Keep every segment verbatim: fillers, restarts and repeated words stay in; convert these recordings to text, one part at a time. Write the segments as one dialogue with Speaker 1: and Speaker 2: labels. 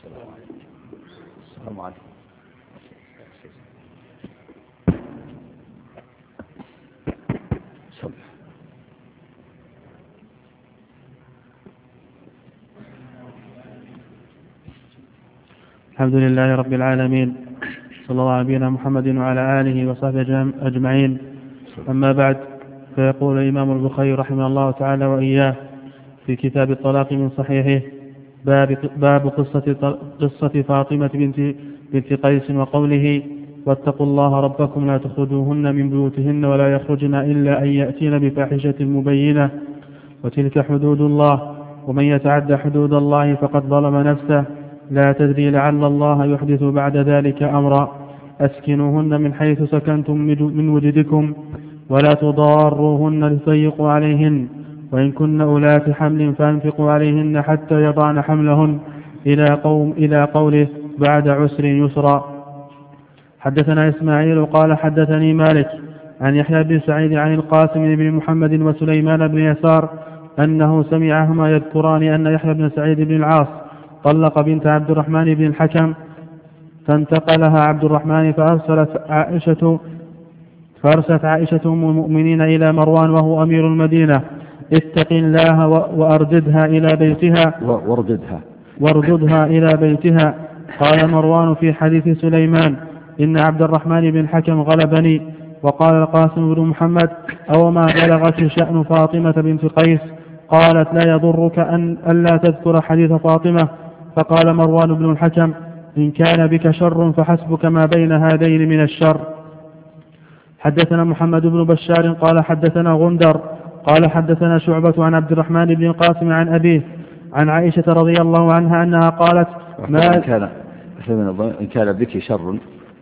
Speaker 1: السلام عليكم.
Speaker 2: الحمد لله رب العالمين، صلى الله على نبينا محمد وعلى آله وصحبه أجمعين. أما بعد، فيقول الإمام البخاري رحمه الله تعالى وإياه في كتاب الطلاق من صحيحه: باب, باب قصة, قصة فاطمة بنت, بنت قيس وقوله: واتقوا الله ربكم لا تخرجوهن من بيوتهن ولا يخرجن إلا أن يأتين بفاحشة مبينة وتلك حدود الله ومن يتعد حدود الله فقد ظلم نفسه لا تدري لعل الله يحدث بعد ذلك أمرا. أسكنوهن من حيث سكنتم من وجدكم ولا تضاروهن لتضيقوا عليهن وإن كن أولات حمل فانفقوا عليهن حتى يضعن حملهن إلى, قوم إلى قوله: بعد عسر يسرا. حدثنا إسماعيل قال حدثني مالك عن يحيى بن سعيد عن القاسم بن محمد وسليمان بن يسار أنه سمعهما يذكران أن يحيى بن سعيد بن العاص طلق بنت عبد الرحمن بن الحكم فانتقلها عبد الرحمن فأرسلت عائشة فأرسلت عائشة أم المؤمنين إلى مروان وهو أمير المدينة: اتق الله وأرددها إلى بيتها
Speaker 1: وارددها
Speaker 2: وارددها إلى بيتها. قال مروان في حديث سليمان: إن عبد الرحمن بن الحكم غلبني. وقال القاسم بن محمد: أو ما بلغت شأن فاطمة بنت قيس؟ قالت: لا يضرك أن ألا تذكر حديث فاطمة. فقال مروان بن الحكم: إن كان بك شر فحسبك ما بين هذين من الشر. حدثنا محمد بن بشار قال حدثنا غندر قال حدثنا شعبة عن عبد الرحمن بن القاسم عن أبيه عن عائشة رضي الله عنها أنها قالت:
Speaker 1: ما إن كان, إن كان بك شر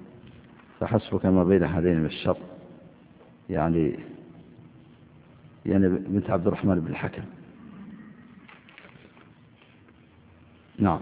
Speaker 1: فحسبك ما بين هذين من الشر، يعني يعني بنت عبد الرحمن بن الحكم. نعم.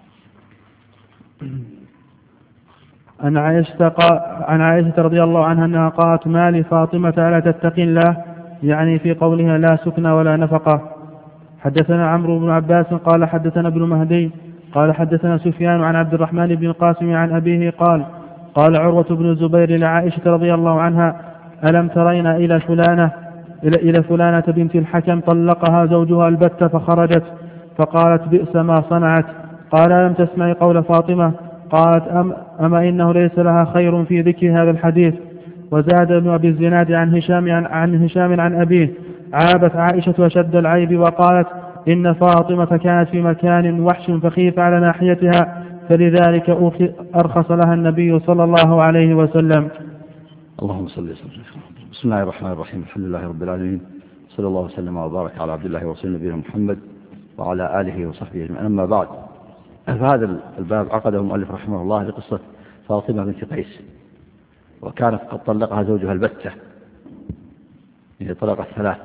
Speaker 2: عن عائشة, عن عائشة رضي الله عنها أنها قالت: ما لفاطمة ألا تتقي الله، يعني في قولها لا سكن ولا نفقة. حدثنا عمرو بن عباس قال حدثنا ابن مهدي قال حدثنا سفيان عن عبد الرحمن بن القاسم عن أبيه قال: قال عروة بن الزبير لعائشة رضي الله عنها: ألم ترين إلى فلانة إلى, إلى فلانة بنت الحكم طلقها زوجها البتة فخرجت، فقالت: بئس ما صنعت. قال: ألم تسمعي قول فاطمة؟ قالت: أم أما إنه ليس لها خير في ذكر هذا الحديث. وزاد ابن أبي الزناد عن هشام عن, عن هشام عن أبيه: عابت عائشة أشد العيب وقالت: إن فاطمة كانت في مكان وحش فخيف على ناحيتها، فلذلك أرخص لها النبي صلى الله عليه وسلم.
Speaker 1: اللهم صل وسلم. بسم الله الرحمن الرحيم. الحمد لله رب العالمين، صلى الله وسلم وبارك على عبد الله ورسوله نبينا محمد وعلى آله وصحبه أجمعين. أما بعد، فهذا الباب عقده المؤلف رحمه الله لقصة فاطمة بنت قيس، وكانت قد طلقها زوجها البتة، هي طلقت ثلاث،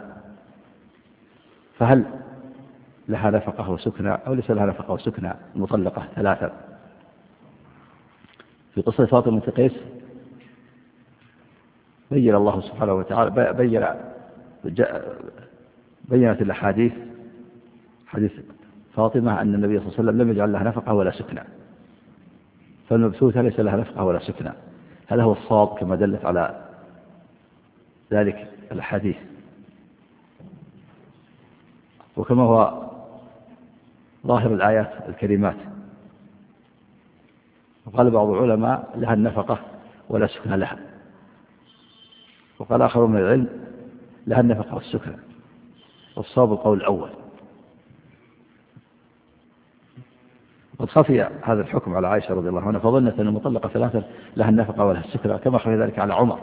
Speaker 1: فهل لها نفقة وسكنى أو ليس لها نفقة وسكنى؟ المطلقة ثلاثة. في قصة فاطمة بنت قيس بين الله سبحانه وتعالى بين بينت الأحاديث حديث فاطمة أن النبي صلى الله عليه وسلم لم يجعل لها نفقة ولا سكنى، فالمبثوثة ليس لها نفقة ولا سكنى. هذا هو الصواب كما دلت على ذلك الحديث، وكما هو ظاهر الآيات الكريمات. وقال بعض العلماء: لها النفقة ولا سكنى لها. وقال آخر من العلم: لها النفقة والسكنى. والصواب القول الأول. قد خفي هذا الحكم على عائشة رضي الله عنها، فظنت أن المطلقة ثلاثة لها النفقة ولها السكنى، كما خفي ذلك على عمر.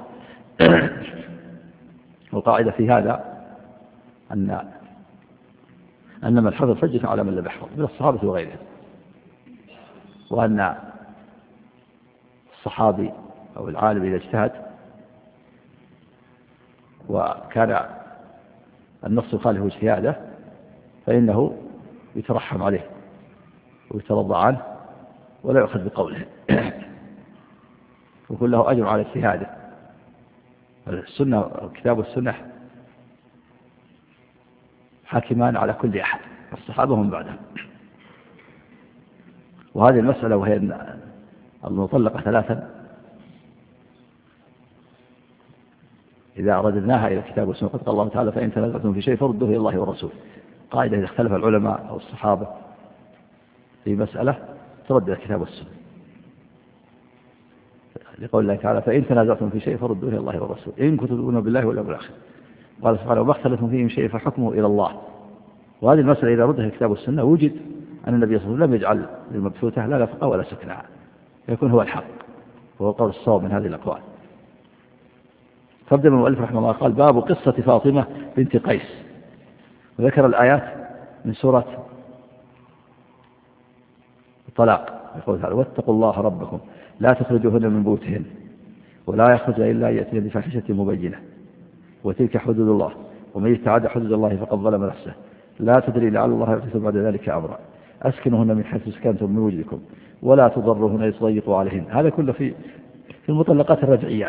Speaker 1: والقاعدة في هذا أن أن من حفظ حجة على من لم يحفظ من الصحابة وغيرهم، وأن الصحابي أو العالم إذا اجتهد وكان النص يخالف اجتهاده فإنه يترحم عليه ويترضى عنه ولا يؤخذ بقوله، وكل له أجر على اجتهاده. السنة الكتاب والسنة حاكمان على كل أحد، الصحابة هم بعدهم. وهذه المسألة وهي المطلقة ثلاثا إذا رددناها إلى كتاب والسنة قد قال الله تعالى فإن تنازعتم في شيء فردوه إلى الله والرسول. قاعدة إذا اختلف العلماء أو الصحابة في مسألة ترد إلى الكتاب والسنة، لقول الله تعالى فإن تنازعتم في شيء فردوه إلى الله والرسول إن كنتم تؤمنون بالله واليوم الآخر. قال سبحانه وما اختلفتم فيه من شيء فحكمه إلى الله. وهذه المسألة إذا ردها الكتاب والسنة وجد أن النبي صلى الله عليه وسلم لم يجعل للمبثوثة لا نفقة ولا سكنى، يكون هو الحق وهو القول الصواب من هذه الأقوال. فابدأ المؤلف رحمه الله قال باب قصة فاطمة بنت قيس، وذكر الآيات من سورة الطلاق يقول تعالى واتقوا الله ربكم لا تخرجوهن من بيوتهن ولا يخرج إلا أن يأتين بفاحشة مبينة وتلك حدود الله ومن يتعدى حدود الله فقد ظلم نفسه لا تدري لعل الله يحدث بعد ذلك أمرا أسكنوهن من حيث سكنتم من وجدكم ولا تضرهن لتضيقوا عليهن. هذا كله في في المطلقات الرجعيات،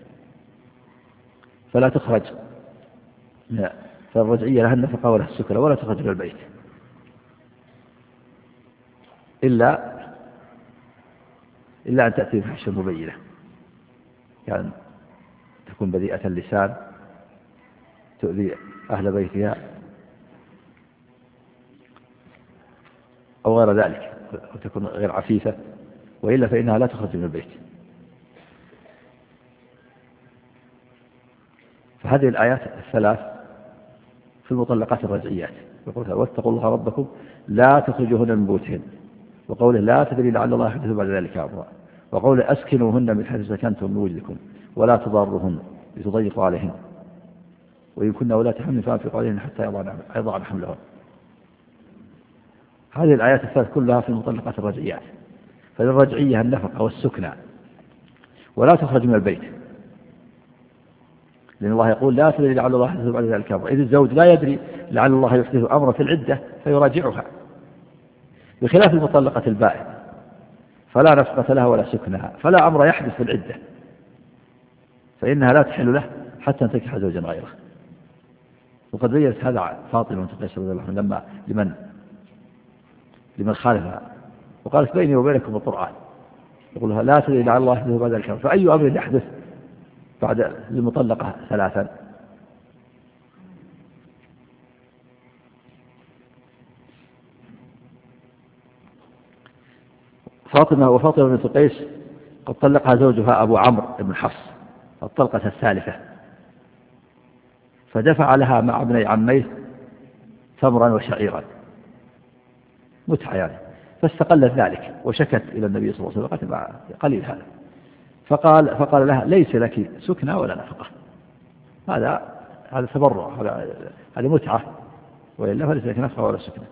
Speaker 1: فلا تخرج لا فالرجعية لها النفقة ولا السكنى ولا تخرج من البيت إلا إلا أن تأتي بفحشة مبينة، يعني تكون بذيئة اللسان تؤذي أهل بيتها أو غير ذلك وتكون غير عفيفة، وإلا فإنها لا تخرج من البيت. فهذه الآيات الثلاث في المطلقات الرجعيات يقول واتقوا الله ربكم لا تخرجوهن من بيوتهن، وقوله لا تدري لعل الله يحدث بعد ذلك أمرا، وقوله أسكنوهن من حيث سكنتم من وجدكم ولا تضاروهن لتضيقوا عليهن وإن كنا ولا حمل فأنفقوا عليهن حتى يضعن حملهن. هذه الآيات الثلاث كلها في المطلقات الرجعيات. فالرجعية النفقة والسكنى ولا تخرج من البيت، لأن الله يقول لا تدري لعل الله يحدث بعد ذلك أمرا، إذ الزوج لا يدري لعل الله يحدث أمرا في العدة فيراجعها، بخلاف المطلقة البائن فلا نفقة لها ولا سكنها فلا أمر يحدث في العدة فإنها لا تحل له حتى تنكح زوجا غيره. وقد بيّنت هذا فاطمة بنت قيس رضي الله عنها لما لمن لمن خالفها وقالت بيني وبينكم القرآن، يقول لها لا تدري لعل الله يحدث بعد ذلك أمرا، فأي أمر يحدث بعد المطلقة ثلاثا؟ فاطمة وفاطمة بنت قيس قد طلقها زوجها أبو عمرو بن حفص الطلقة الثالثة، فدفع لها مع ابني عميه تمرا وشعيرا متعة يعني، فاستقلت ذلك وشكت إلى النبي صلى الله عليه وسلم قالت قليل هذا، فقال فقال لها ليس لك سكنى ولا نفقة، هذا هذا تبرع، هذا هذه متعة، وإلا فليس لك نفقة ولا سكنى.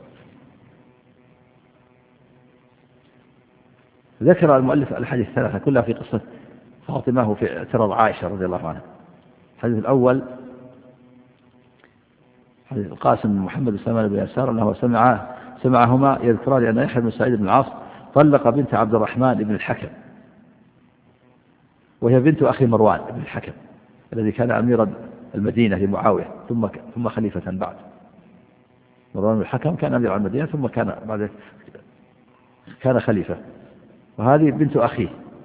Speaker 1: ذكر المؤلف الحديث الثلاثة كلها في قصة فاطمة وفي اعتراض عائشة رضي الله عنها. الحديث الأول حديث القاسم بن محمد سلمان بن يسار أنه سمع سمعهما يذكران أن يحيى بن سعيد بن العاص طلق بنت عبد الرحمن بن الحكم، وهي بنت أخي مروان بن الحكم الذي كان أمير المدينة لمعاوية ثم ثم خليفة بعد. مروان بن الحكم كان أمير المدينة ثم كان بعد كان خليفة، وهذه بنت أخيه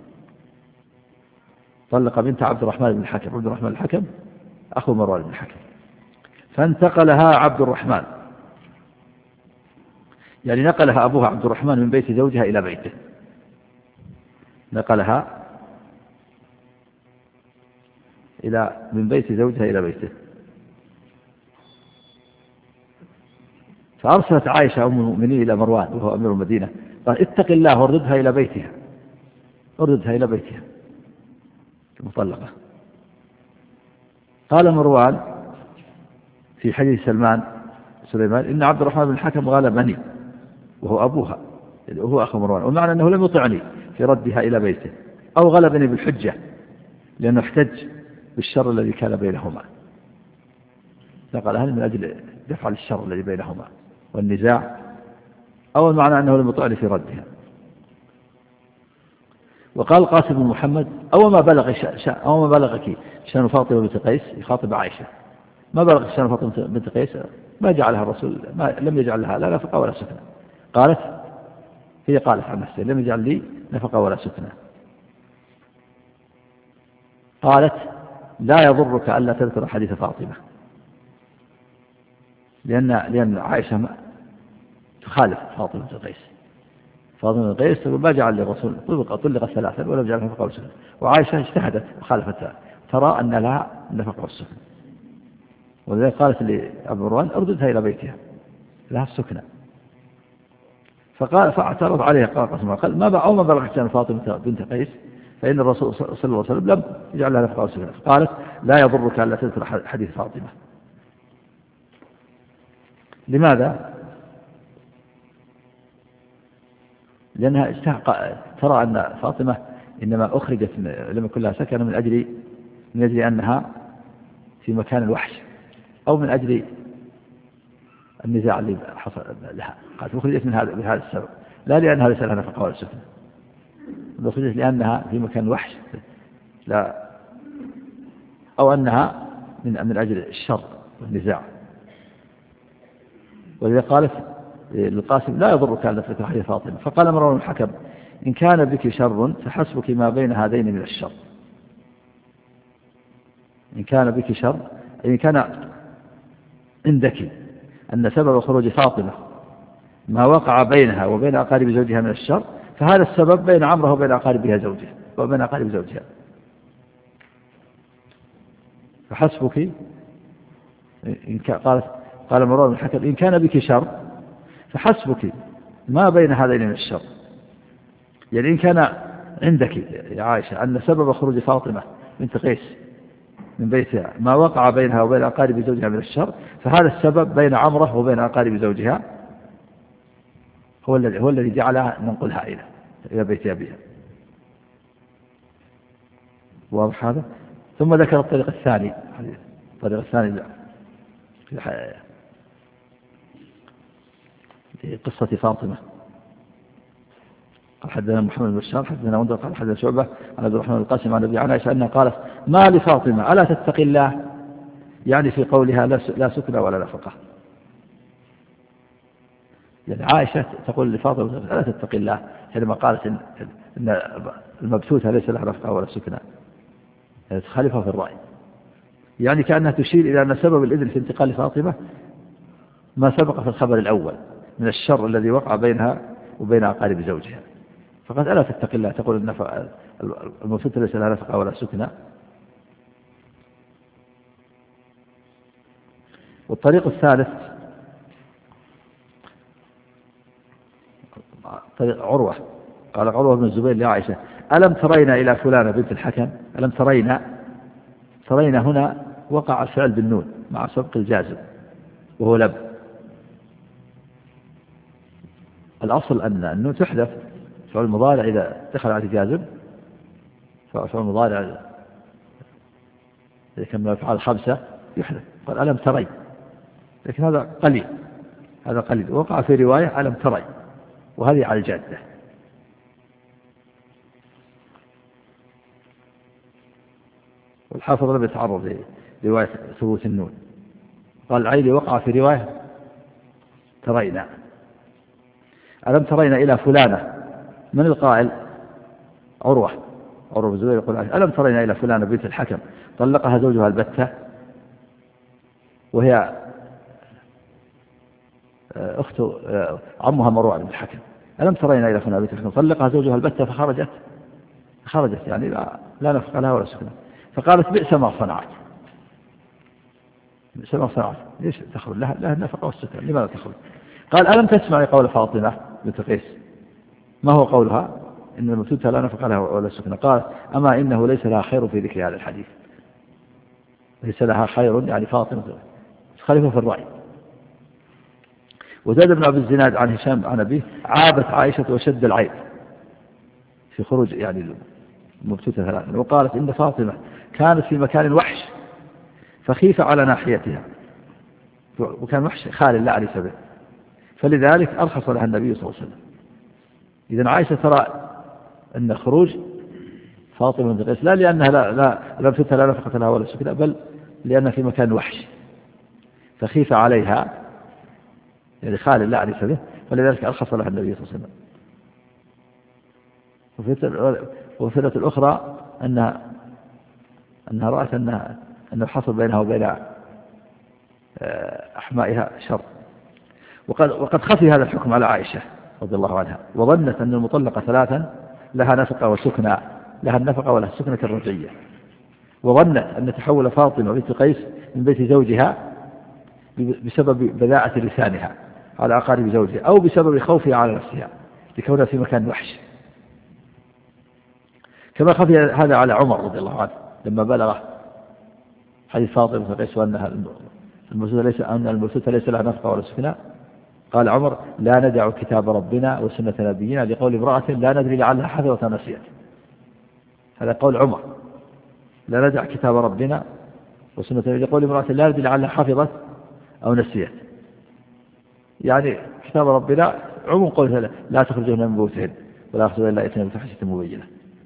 Speaker 1: طلق بنت عبد الرحمن بن الحكم. عبد الرحمن الحكم أخو مروان بن الحكم، فانتقلها عبد الرحمن، يعني نقلها أبوها عبد الرحمن من بيت زوجها إلى بيته، نقلها إلى من بيت زوجها إلى بيته. فأرسلت عائشة أم المؤمنين إلى مروان وهو أمير المدينة قال اتق الله وارددها إلى بيتها، ارددها إلى بيتها المطلقة. قال مروان في حديث سلمان سليمان إن عبد الرحمن بن الحكم غلبني وهو أبوها وهو أخو مروان، ومعنى أنه لم يطعني في ردها إلى بيته، أو غلبني بالحجة لأنه احتج بالشر الذي كان بينهما، نقل هذا من أجل دفع الشر الذي بينهما والنزاع، أو المعنى أنه لم يطعني في ردها. وقال القاسم بن محمد أو ما بلغ شا... أو ما بلغك شأن فاطمة بنت قيس، يخاطب عائشة، ما بلغ شأن فاطمة بنت قيس ما جعلها الرسول، ما لم يجعل لها لا نفقة ولا سكنى. قالت هي قالت عن نفسها لم يجعل لي نفقة ولا سكنة. قالت لا يضرك ألا تذكر حديث فاطمة، لأن لأن عائشة تخالف فاطمة بنت قيس. فاطمة بنت قيس تقول ما جعل للرسول طلق طلق ثلاثا ولم يجعل نفقة ولا سكنة، وعائشة اجتهدت وخالفتها ترى أن لها النفقة والسكنة، ولذلك قالت لأبي مروان أرددها إلى بيتها لها السكنة. فقال فاعترض عليها قال قسم قال ما أو ما بلغت عن فاطمة بنت قيس فإن الرسول صلى الله عليه وسلم لم يجعل لها نفقة وسكنة. فقالت لا يضرك ألا تذكر حديث فاطمة. لماذا؟ لأنها استحق ترى أن فاطمة إنما أخرجت لم يكن لها سكن من أجل من أجل أنها في مكان الوحش أو من أجل النزاع اللي حصل لها. قالت أخرجت من هذا بهذا السبب، لا لأنها ليس لها نفقة ولا سكنة، أخرجت لأنها في مكان الوحش لا أو أنها من من أجل الشر والنزاع. ولذا قالت للقاسم لا يضرك أن تذكر حديث فاطمة. فقال مروان بن الحكم إن كان بك شر فحسبك ما بين هذين من الشر. إن كان بك شر إن كان عندك أن سبب خروج فاطمة ما وقع بينها وبين أقارب زوجها من الشر فهذا السبب بين عمره وبين أقاربها زوجها وبين أقارب زوجها. فحسبك إن قالت قال مروان بن الحكم إن كان بك شر فحسبك ما بين هذين من الشر. يعني إن كان عندك يا عائشة أن سبب خروج فاطمة بنت قيس من بيتها ما وقع بينها وبين أقارب زوجها من الشر فهذا السبب بين عمره وبين أقارب زوجها هو الذي هو الذي جعلها ننقلها إلى إلى بيت أبيها. واضح هذا؟ ثم ذكر الطريق الثاني الطريق الثاني في قصة فاطمة. قال حدثنا محمد بن بشار حدثنا وندر قال حدثنا شعبة عن عبد الرحمن القاسم عن أبي عائشة أنها قالت ما لفاطمة ألا تتقي الله، يعني في قولها لا سكنة ولا نفقة. يعني عائشة تقول لفاطمة ألا تتقي الله حينما قالت إن, إن المبثوثة ليس لها نفقة ولا سكنة، يعني تخالفها في الرأي. يعني كأنها تشير إلى أن سبب الإذن في انتقال فاطمة ما سبق في الخبر الأول من الشر الذي وقع بينها وبين أقارب زوجها. فقد ألا تتقي الله تقول النفقة المبثوثة ليس لها نفقة ولا سكنة. والطريق الثالث طريق عروة. قال عروة بن الزبير لعائشة ألم ترين إلى فلانة بنت الحكم ألم ترين ترين هنا وقع الفعل بالنون مع سبق الجازم وهو لب. الأصل أن النون تحذف فعل المضارع إذا دخل على جازم فعل المضارع إذا كان من الأفعال خمسة يحذف. قال ألم ترين، لكن هذا قليل هذا قليل. وقع في رواية ألم ترين وهذه على الجادة. والحافظ لم يتعرض لرواية ثبوت النون. قال العيلي وقع في رواية ترينا. ألم ترينا إلى فلانة، من القائل؟ عروة عروة بن الزبير يقول ألم ترينا إلى فلانة بنت الحكم طلقها زوجها البتة وهي أخت عمها مروان بن الحكم. ألم ترينا إلى فلانة بنت الحكم طلقها زوجها البتة فخرجت خرجت يعني لا, لا نفق لها ولا سكنة. فقالت بئس ما صنعت بئس ما صنعت ليش تخرج لها لها النفقة والسكنة لماذا تخرج؟ قال ألم تسمعي قول فاطمة بنت قيس ما هو قولها إن المبثوثة لا نفقة لها ولا سكنة؟ قال أما إنه ليس لها خير في ذكر هذا الحديث. ليس لها خير يعني فاطمة خليفة في الرأي. وزاد بن عبد الزناد عن هشام عن أبيه عابت عائشة وشد العيب في خروج يعني المبثوثة ثلاثة. وقالت إن فاطمة كانت في مكان وحش فخيف على ناحيتها وكان وحش خال لا أعرف به فلذلك أرخص لها النبي صلى الله عليه وسلم. إذن عائشة ترى أن خروج فاطمة بنت قيس لا لأنها لا لا لم تتها لا نفقة لها ولا سكنة بل لأنها في مكان وحش فخيف عليها يعني خال لا أعرف به فلذلك أرخص لها النبي صلى الله عليه وسلم. وفتنة الأخرى أنها أنها رأت أنها أنه حصل بينها وبين أحمائها شر. وقد وقد خفي هذا الحكم على عائشة رضي الله عنها، وظنت أن المطلقة ثلاثا لها نفقة وسكنى، لها النفقة ولها السكنة الرجعية، وظنت أن تحول فاطمة بنت قيس من بيت زوجها بسبب بذاءة لسانها على أقارب زوجها، أو بسبب خوفها على نفسها لكونها في مكان وحش، كما خفي هذا على عمر رضي الله عنه لما بلغ حديث فاطمة بنت قيس وأنها المبسوطة ليس أن المبسوطة ليس لها نفقة ولا سكنى. قال عمر: لا ندع كتاب ربنا وسنة نبينا لقول امرأة لا ندري لعلها حفظت أو نسيت. هذا قول عمر: لا ندع كتاب ربنا وسنة نبينا لقول امرأة لا ندري لعلها حفظت أو نسيت. يعني كتاب ربنا عموم قوله لا تخرجون من بيوتهن ولا يخرجون إلا إثنين بفاحشة مبينة.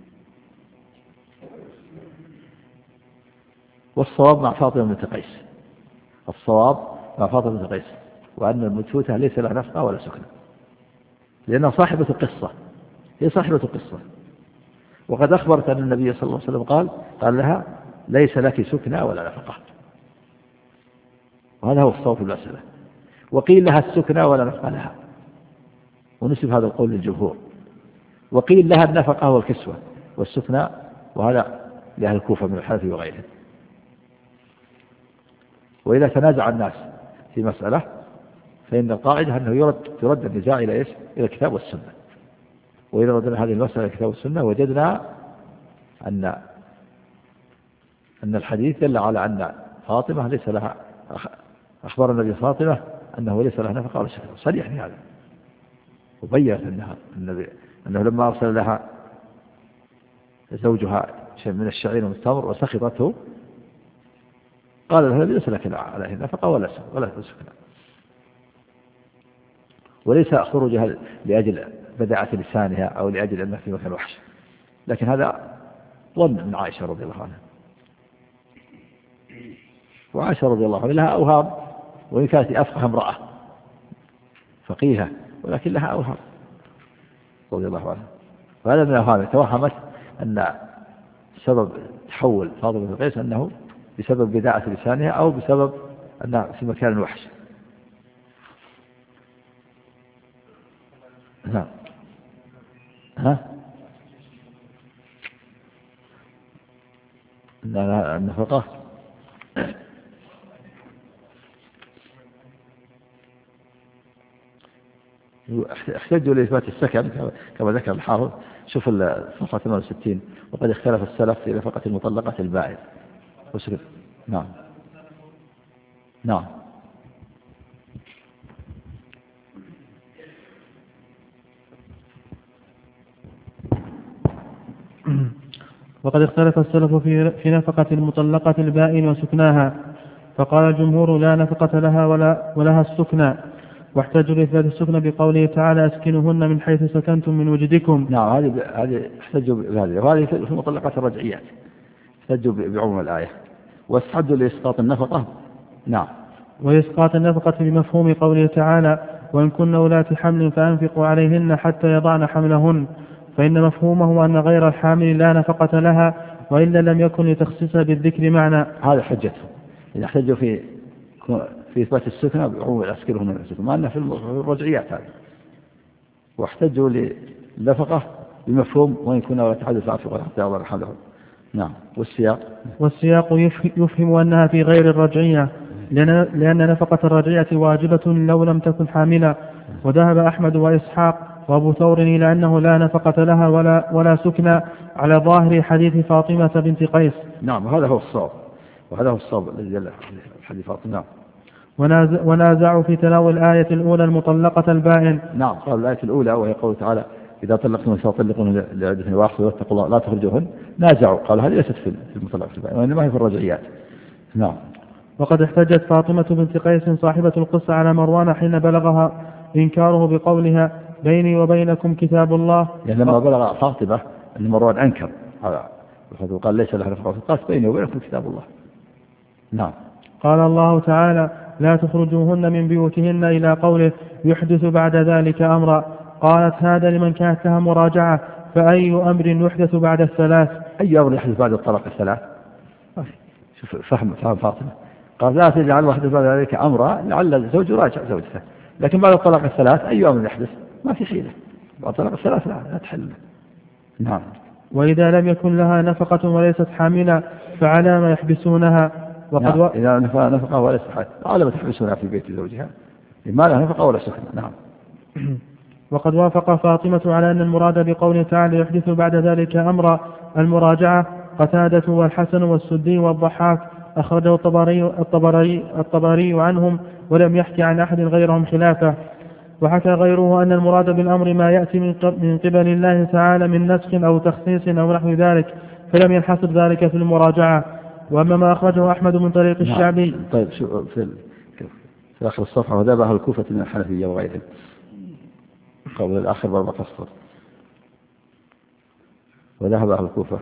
Speaker 1: والصواب مع فاطمة بنت قيس، الصواب مع فاطمة بنت قيس، وأن المبسوطة ليس لها نفقة ولا سكنى، لأنها صاحبة القصة، هي صاحبة القصة. وقد أخبرت أن النبي صلى الله عليه وسلم قال قال لها: ليس لك سكنى ولا نفقة. وهذا هو الصواب في المسألة. وقيل لها السكنى ولا نفقة لها، ونسب هذا القول للجمهور. وقيل لها النفقة والكسوة والسكنى، وهذا لأهل الكوفة من الحنفي وغيرهم. وإذا تنازع الناس في مسألة فإن القاعدة أنه يرد ترد النزاع إلى إيش؟ إلى الكتاب والسنة. وإذا ردنا هذه المسألة إلى الكتاب والسنة وجدنا أن أن الحديث دل على أن فاطمة ليس لها، أخبر النبي فاطمة أنه ليس لها نفقة ولا سكنى، صريح في هذا. وبيّنت أنها النبي أنه لما أرسل لها زوجها شيء من الشعير والتمر وسخطته قال لها: ليس لك عليه نفقة ولا ولا سكنى. وليس خروجها لأجل بداعة لسانها أو لأجل أنها في مكان وحش، لكن هذا ظن من عائشة رضي الله عنها. وعائشة رضي الله عنها لها أوهام، وإن كانت أفقه امرأة فقيهة، ولكن لها أوهام رضي الله عنها. وهذا من الأوهام، توهمت أن سبب تحول فاطمة بنت قيس أنه بسبب بداعة لسانها أو بسبب أنها في مكان وحش. نعم. ها؟ النفقة احتجوا لإثبات السكن كما ذكر الحافظ. شوف الصفحة ثمانية وستين: وقد اختلف السلف في نفقة المطلقة البائن. نعم نعم
Speaker 2: وقد اختلف السلف في في نفقة المطلقة البائن وسكناها، فقال الجمهور: لا نفقة لها ولا ولها السكنى. واحتجوا لإثبات السكنى بقوله تعالى: أسكنوهن من حيث سكنتم من وجدكم.
Speaker 1: نعم، هذه هذه احتجوا بهذه، وهذه في المطلقات الرجعيات احتجوا بعموم الآية. واستحدوا لإسقاط النفقة. نعم.
Speaker 2: وإسقاط النفقة بمفهوم قوله تعالى: وإن كن أولات حمل فأنفقوا عليهن حتى يضعن حملهن، فإن مفهومه أن غير الحامل لا نفقة لها، وإلا لم يكن لتخصيصها بالذكر معنى.
Speaker 1: هذا حجتهم إذا احتجوا في في إثبات السكنى بعموم الأسكنهم من السكنى، ما أنه في الرجعيات هذه. واحتجوا للنفقة بمفهوم وإن كنا ولا تحدث فأنفقوا حتى يضعن حملهن. نعم. والسياق
Speaker 2: والسياق يفهم أنها في غير الرجعية، لأن نفقة الرجعية واجبة لو لم تكن حاملة. وذهب أحمد وإسحاق وأبو ثور إلى أنه لا نفقة لها ولا, ولا سكنى على ظاهر حديث فاطمة بنت قيس.
Speaker 1: نعم، هذا هو الصواب، وهذا هو الصواب الذي جل حديث فاطمة. نعم.
Speaker 2: ونازعوا في تناول الآية الأولى المطلقة البائن.
Speaker 1: نعم، قال الآية الأولى وهي قوله تعالى: إذا طلقتم النساء طلقوهن لعدتهن وأحصوا واتقوا الله لا تخرجوهن. نازعوا، قال هذه ليست في المطلقة البائن وإنما هي في الرجعيات. نعم.
Speaker 2: وقد احتجت فاطمة بنت قيس صاحبة القصة على مروان حين بلغها إنكاره بقولها: بيني وبينكم كتاب الله.
Speaker 1: يعني لما بلغ فاطمة أن مروان أنكر هذا وقال ليس لها نفقة، قال بيني وبينكم كتاب الله. نعم.
Speaker 2: قال الله تعالى: لا تخرجوهن من بيوتهن إلى قوله: يحدث بعد ذلك أمرا. قالت: هذا لمن كانت لها مراجعة، فأي أمر يحدث بعد الثلاث؟
Speaker 1: أي أمر يحدث بعد الطلاق الثلاث؟ شوف فهم فهم فاطمة، قال لا تجعل واحدة بعد ذلك أمرا لعل الزوج يراجع زوجته، لكن بعد الطلاق الثلاث أي أمر يحدث ما في حيلة، بعد الطلاق الثلاث لا, لا تحل. نعم.
Speaker 2: وإذا لم يكن لها نفقة وليست حاملة فعلى ما يحبسونها؟ وقد
Speaker 1: نعم.
Speaker 2: و...
Speaker 1: إذا نفقة وليست حاملة على ما تحبسونها في بيت زوجها، ما لها نفقة ولا سكنة. نعم.
Speaker 2: وقد وافق فاطمة على أن المراد بقوله تعالى يحدث بعد ذلك أمر المراجعة قتادة والحسن والسدي والضحاك، أخرجه الطبري, الطبري, الطبري عنهم ولم يحكي عن أحد غيرهم خلافه. وحكى غيره أن المراد بالأمر ما يأتي من قبل الله تعالى من نسخ أو تخصيص أو نحو ذلك، فلم ينحصر ذلك في المراجعة. وأما ما أخرجه أحمد من طريق الشعبي.
Speaker 1: طيب شو في, في آخر الصفحة وذهب أهل الكوفة من الحنفية وغيرهم قبل الآخر باربع أسطر، وذهب أهل الكوفة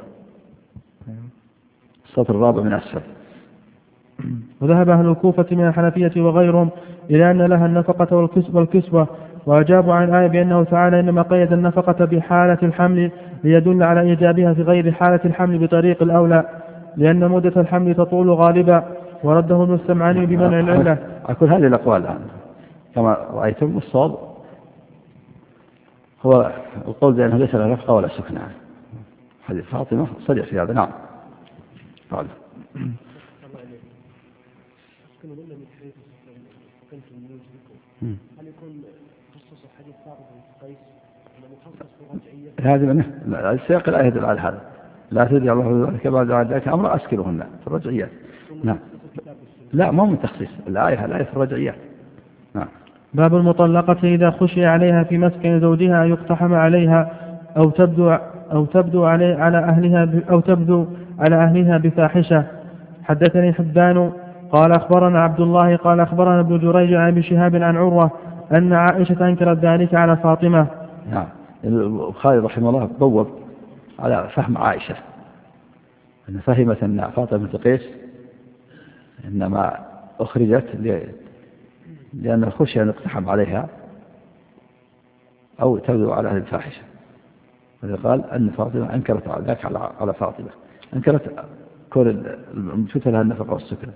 Speaker 1: السطر الرابع من أسفل.
Speaker 2: وذهب أهل الكوفة من الحنفية وغيرهم إلى أن لها النفقة والكسوة، وأجابوا عن الآية بأنه تعالى إنما قيد النفقة بحالة الحمل ليدل على إيجابها في غير حالة الحمل بطريق الأولى، لأن مدة الحمل تطول غالبا. ورده ابن السمعاني بمنع العلة.
Speaker 1: أقول هذه الأقوال الآن كما رأيتم، الصواب هو القول بأنه ليس لها نفقة ولا سكنى. حديث فاطمة صريح في هذا. نعم. قال هل يكون خصوص حديث فاطمة قيس مخصص في الرجعية؟ هذا السياق لا يدل على هذا. لا تدري الله ذلك بعد ذلك أمر أسكرهن في الرجعيات. نعم. لا ما من تخصيص الآية، الآية في الرجعيات. نعم.
Speaker 2: باب المطلقة إذا خشي عليها في مسكن زوجها يقتحم عليها أو تبدو أو تبدو علي على أهلها أو تبدو على أهلها بفاحشة. حدثني حبان قال أخبرنا عبد الله قال أخبرنا ابن جريج عن ابي شهاب عن عروة أن عائشة أنكرت ذلك على فاطمة.
Speaker 1: نعم. البخاري رحمه الله بوب على فهم عائشة أن فهمت أن فاطمة بنت قيس إنما أخرجت لأن الخشية أن يقتحم عليها أو تبدو على أهل الفاحشة، قال أن فاطمة أنكرت ذلك على فاطمة، أنكرت كون المشوت لها النفقة والسكنة.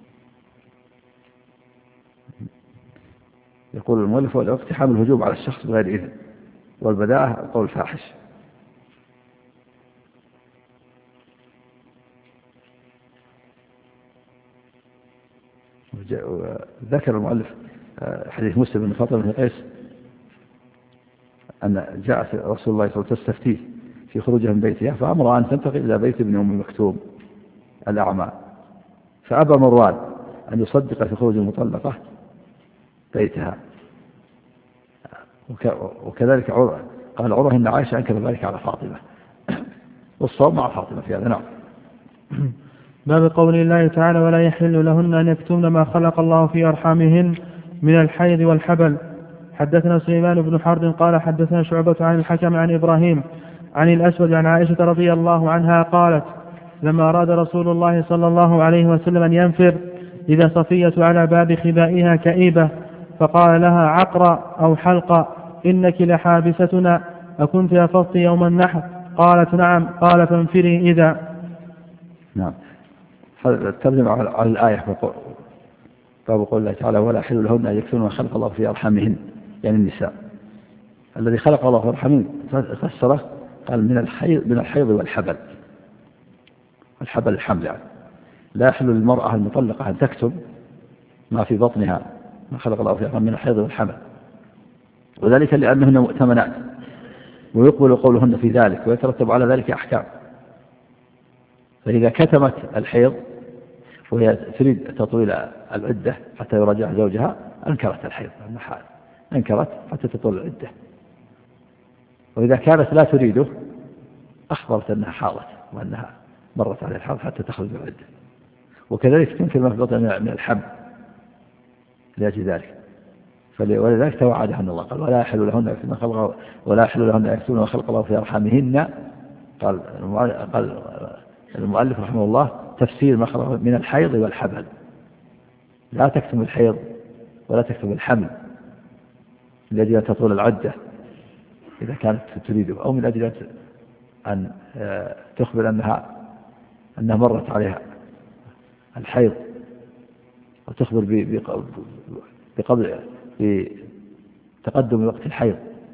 Speaker 1: يقول المؤلف اقتحام الهجوم على الشخص بغير إذن، والبداءة قول فاحش. ذكر المؤلف حديث مسلم بن فاطمة بن قيس أن جاءت رسول الله صلى الله عليه وسلم تستفتيه في خروجها من بيتها، فأمر أن تنتقل إلى بيت ابن أم مكتوم الأعمى، فأبى مروان أن يصدق في خروج المطلقة بيتها. وكذلك عروة قال عروة إن عائشة أنكر ذلك على فاطمة، والصواب مع فاطمة في هذا. نعم.
Speaker 2: باب قول الله تعالى ولا يحل لهن أن يكتمن ما خلق الله في أرحامهن من الحيض والحبل. حدثنا سليمان بن حرب قال حدثنا شعبة عن الحكم عن إبراهيم عن الأسود عن عائشة رضي الله عنها قالت لما أراد رسول الله صلى الله عليه وسلم أن ينفر إذا صفية على باب خبائها كئيبة فقال لها عقرة أو حلقة إنك لحابستنا أكنت أفضت يوم النحر؟ قالت نعم. قال فانفري إذا.
Speaker 1: نعم. الترجمة على الآية باب قول الله تعالى ولا يحل لهن أن يكتمن ما خلق الله في أرحامهن، يعني النساء. الذي خلق الله في أرحامهن فسره قال من الحيض من الحيض والحبل. الحبل الحمل يعني. لا يحل للمرأة المطلقة أن تكتب ما في بطنها ما خلق الله في أرحامهن من الحيض والحمل، وذلك لأنهن مؤتمنات ويقبل قولهن في ذلك ويترتب على ذلك أحكام. فإذا كتمت الحيض وهي تريد تطويل العدة حتى يراجع زوجها أنكرت الحيض أنكرت حتى تطول العدة. وإذا كانت لا تريده أخبرت أنها حاضت وأنها مرت على الحاض حتى تخرج العدة. وكذلك تنكر ما في بطنها من الحب لأجل ذلك. ولذلك توعدها أن الله قال ولا يحل لهن ما خلق ولا يحل لهن أن يكتمن ما خلق الله في أرحامهن. قال قال المؤلف رحمه الله تفسير ما خلق من الحيض والحبل. لا تكتم الحيض ولا تكتم الحمل من أجل أن تطول العدة إذا كانت تريده، أو من أجل
Speaker 3: أن تخبر أنها أنها مرت عليها الحيض، وتخبر بقبل بتقدم وقت الحيض.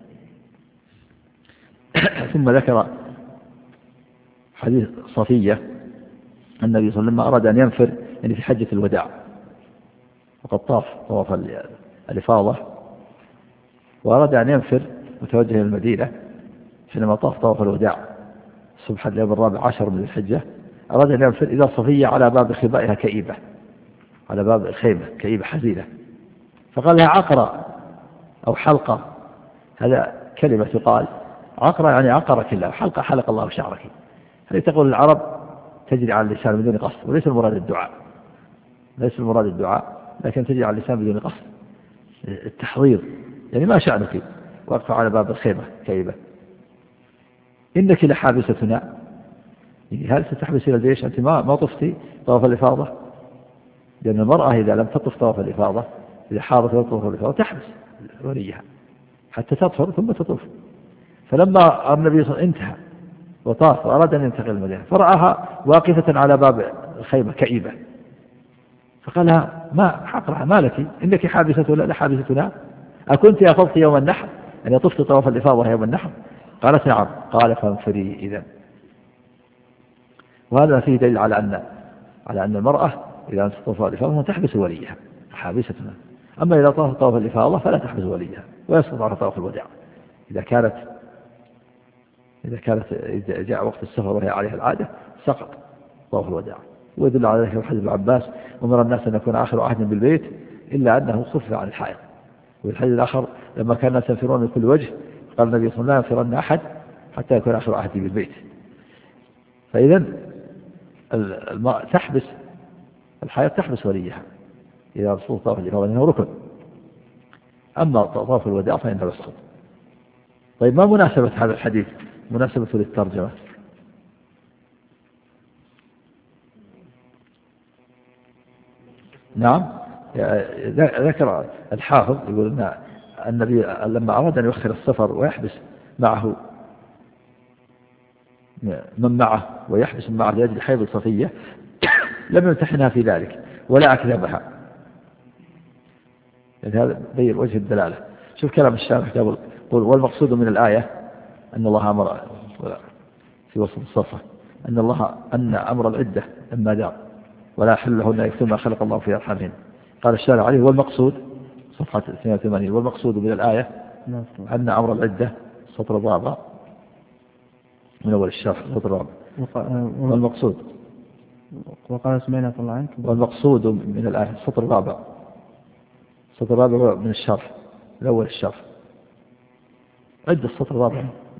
Speaker 3: ثم ذكر حديث صفية النبي صلى الله عليه وسلم لما أراد أن ينفر يعني في حجة الوداع، وقد طاف طواف الإفاضة وأراد أن ينفر متوجه إلى المدينة، حينما طاف طواف الوداع صبح اليوم الرابع عشر من الحجة أراد أن ينفر إذا صفية على باب خبائها كئيبة، على باب الخيمة كئيبة حزينة، فقال لها عقرة أو حلقة، هذا كلمة تقال، عقرة يعني عقرك الله، حلقة حلق الله شعرك. هذه تقول العرب تجري على اللسان بدون قصد، وليس المراد الدعاء، ليس المراد الدعاء، لكن تجري على اللسان بدون قصد التحضير، يعني ما شأنك وقف على باب الخيمة كئيبة، إنك لحابستنا، يعني هل ستحبس إلى الجيش؟ أنت ما ما طفتي طواف الإفاضة، لأن المرأة إذا لم تطف طواف الإفاضة، إذا حاضت طواف الإفاضة تحبس وليها حتى تطهر ثم تطوف. فلما النبي صلى الله عليه وسلم انتهى وطاف وأراد أن ينتقل المدينة فرآها واقفة على باب الخيمة كئيبة، فقال لها ما حقرها ما لك، إنك حابسة ولا حابستنا، أكنت أفضت يوم النحر أن يطفت طواف الإفاضة يوم النحر؟ قالت نعم. قال فانفري إذن. وهذا فيه دليل على أن على أن المرأة إذا طاف الإفاضة تحبس وليها حابستنا، أما إذا طاف طواف الإفاضة فلا تحبس وليها ويسقط على طواف الوداع. إذا كانت إذا كانت إذا جاء وقت السفر وهي عليها العادة سقط طواف الوداع. ويدل على ذلك حديث ابن عباس أمر الناس أن يكون آخر عهد بالبيت إلا أنه خفف عن الحائض. والحديث الآخر لما كان الناس ينفرون من كل وجه قال النبي صلى الله عليه وسلم لا ينفرن أحد حتى يكون آخر عهد بالبيت. فإذا المرأة تحبس الحائض تحبس وليها إذا رسول طواف الإفاضة لأنه ركن، أما طواف الوداع فإنه يسقط. طيب ما مناسبة هذا الحديث؟ مناسبة للترجمة. نعم ذكر الحافظ يقول أن النبي لما أراد أن يؤخر السفر ويحبس معه من معه ويحبس معه لأجل حيض صفية لم يمتحنها في ذلك ولا أكذبها، يعني هذا بين وجه الدلالة. شوف كلام الشارح قبل قل والمقصود من الآية أن الله أمر في وسط الصفة أن الله أن أمر العدة لما دار ولا حل لهن يكتم ما خلق الله في أرحامهن. قال الشارع عليه والمقصود صفحة اثنين وثمانين والمقصود من الآية أن أمر العدة السطر الرابع من أول الشرح السطر الرابع والمقصود
Speaker 2: وقال سمعنا الله عنك
Speaker 3: والمقصود من الآية السطر الرابع السطر الرابع من الشرح الأول الشرح عد السطر الرابع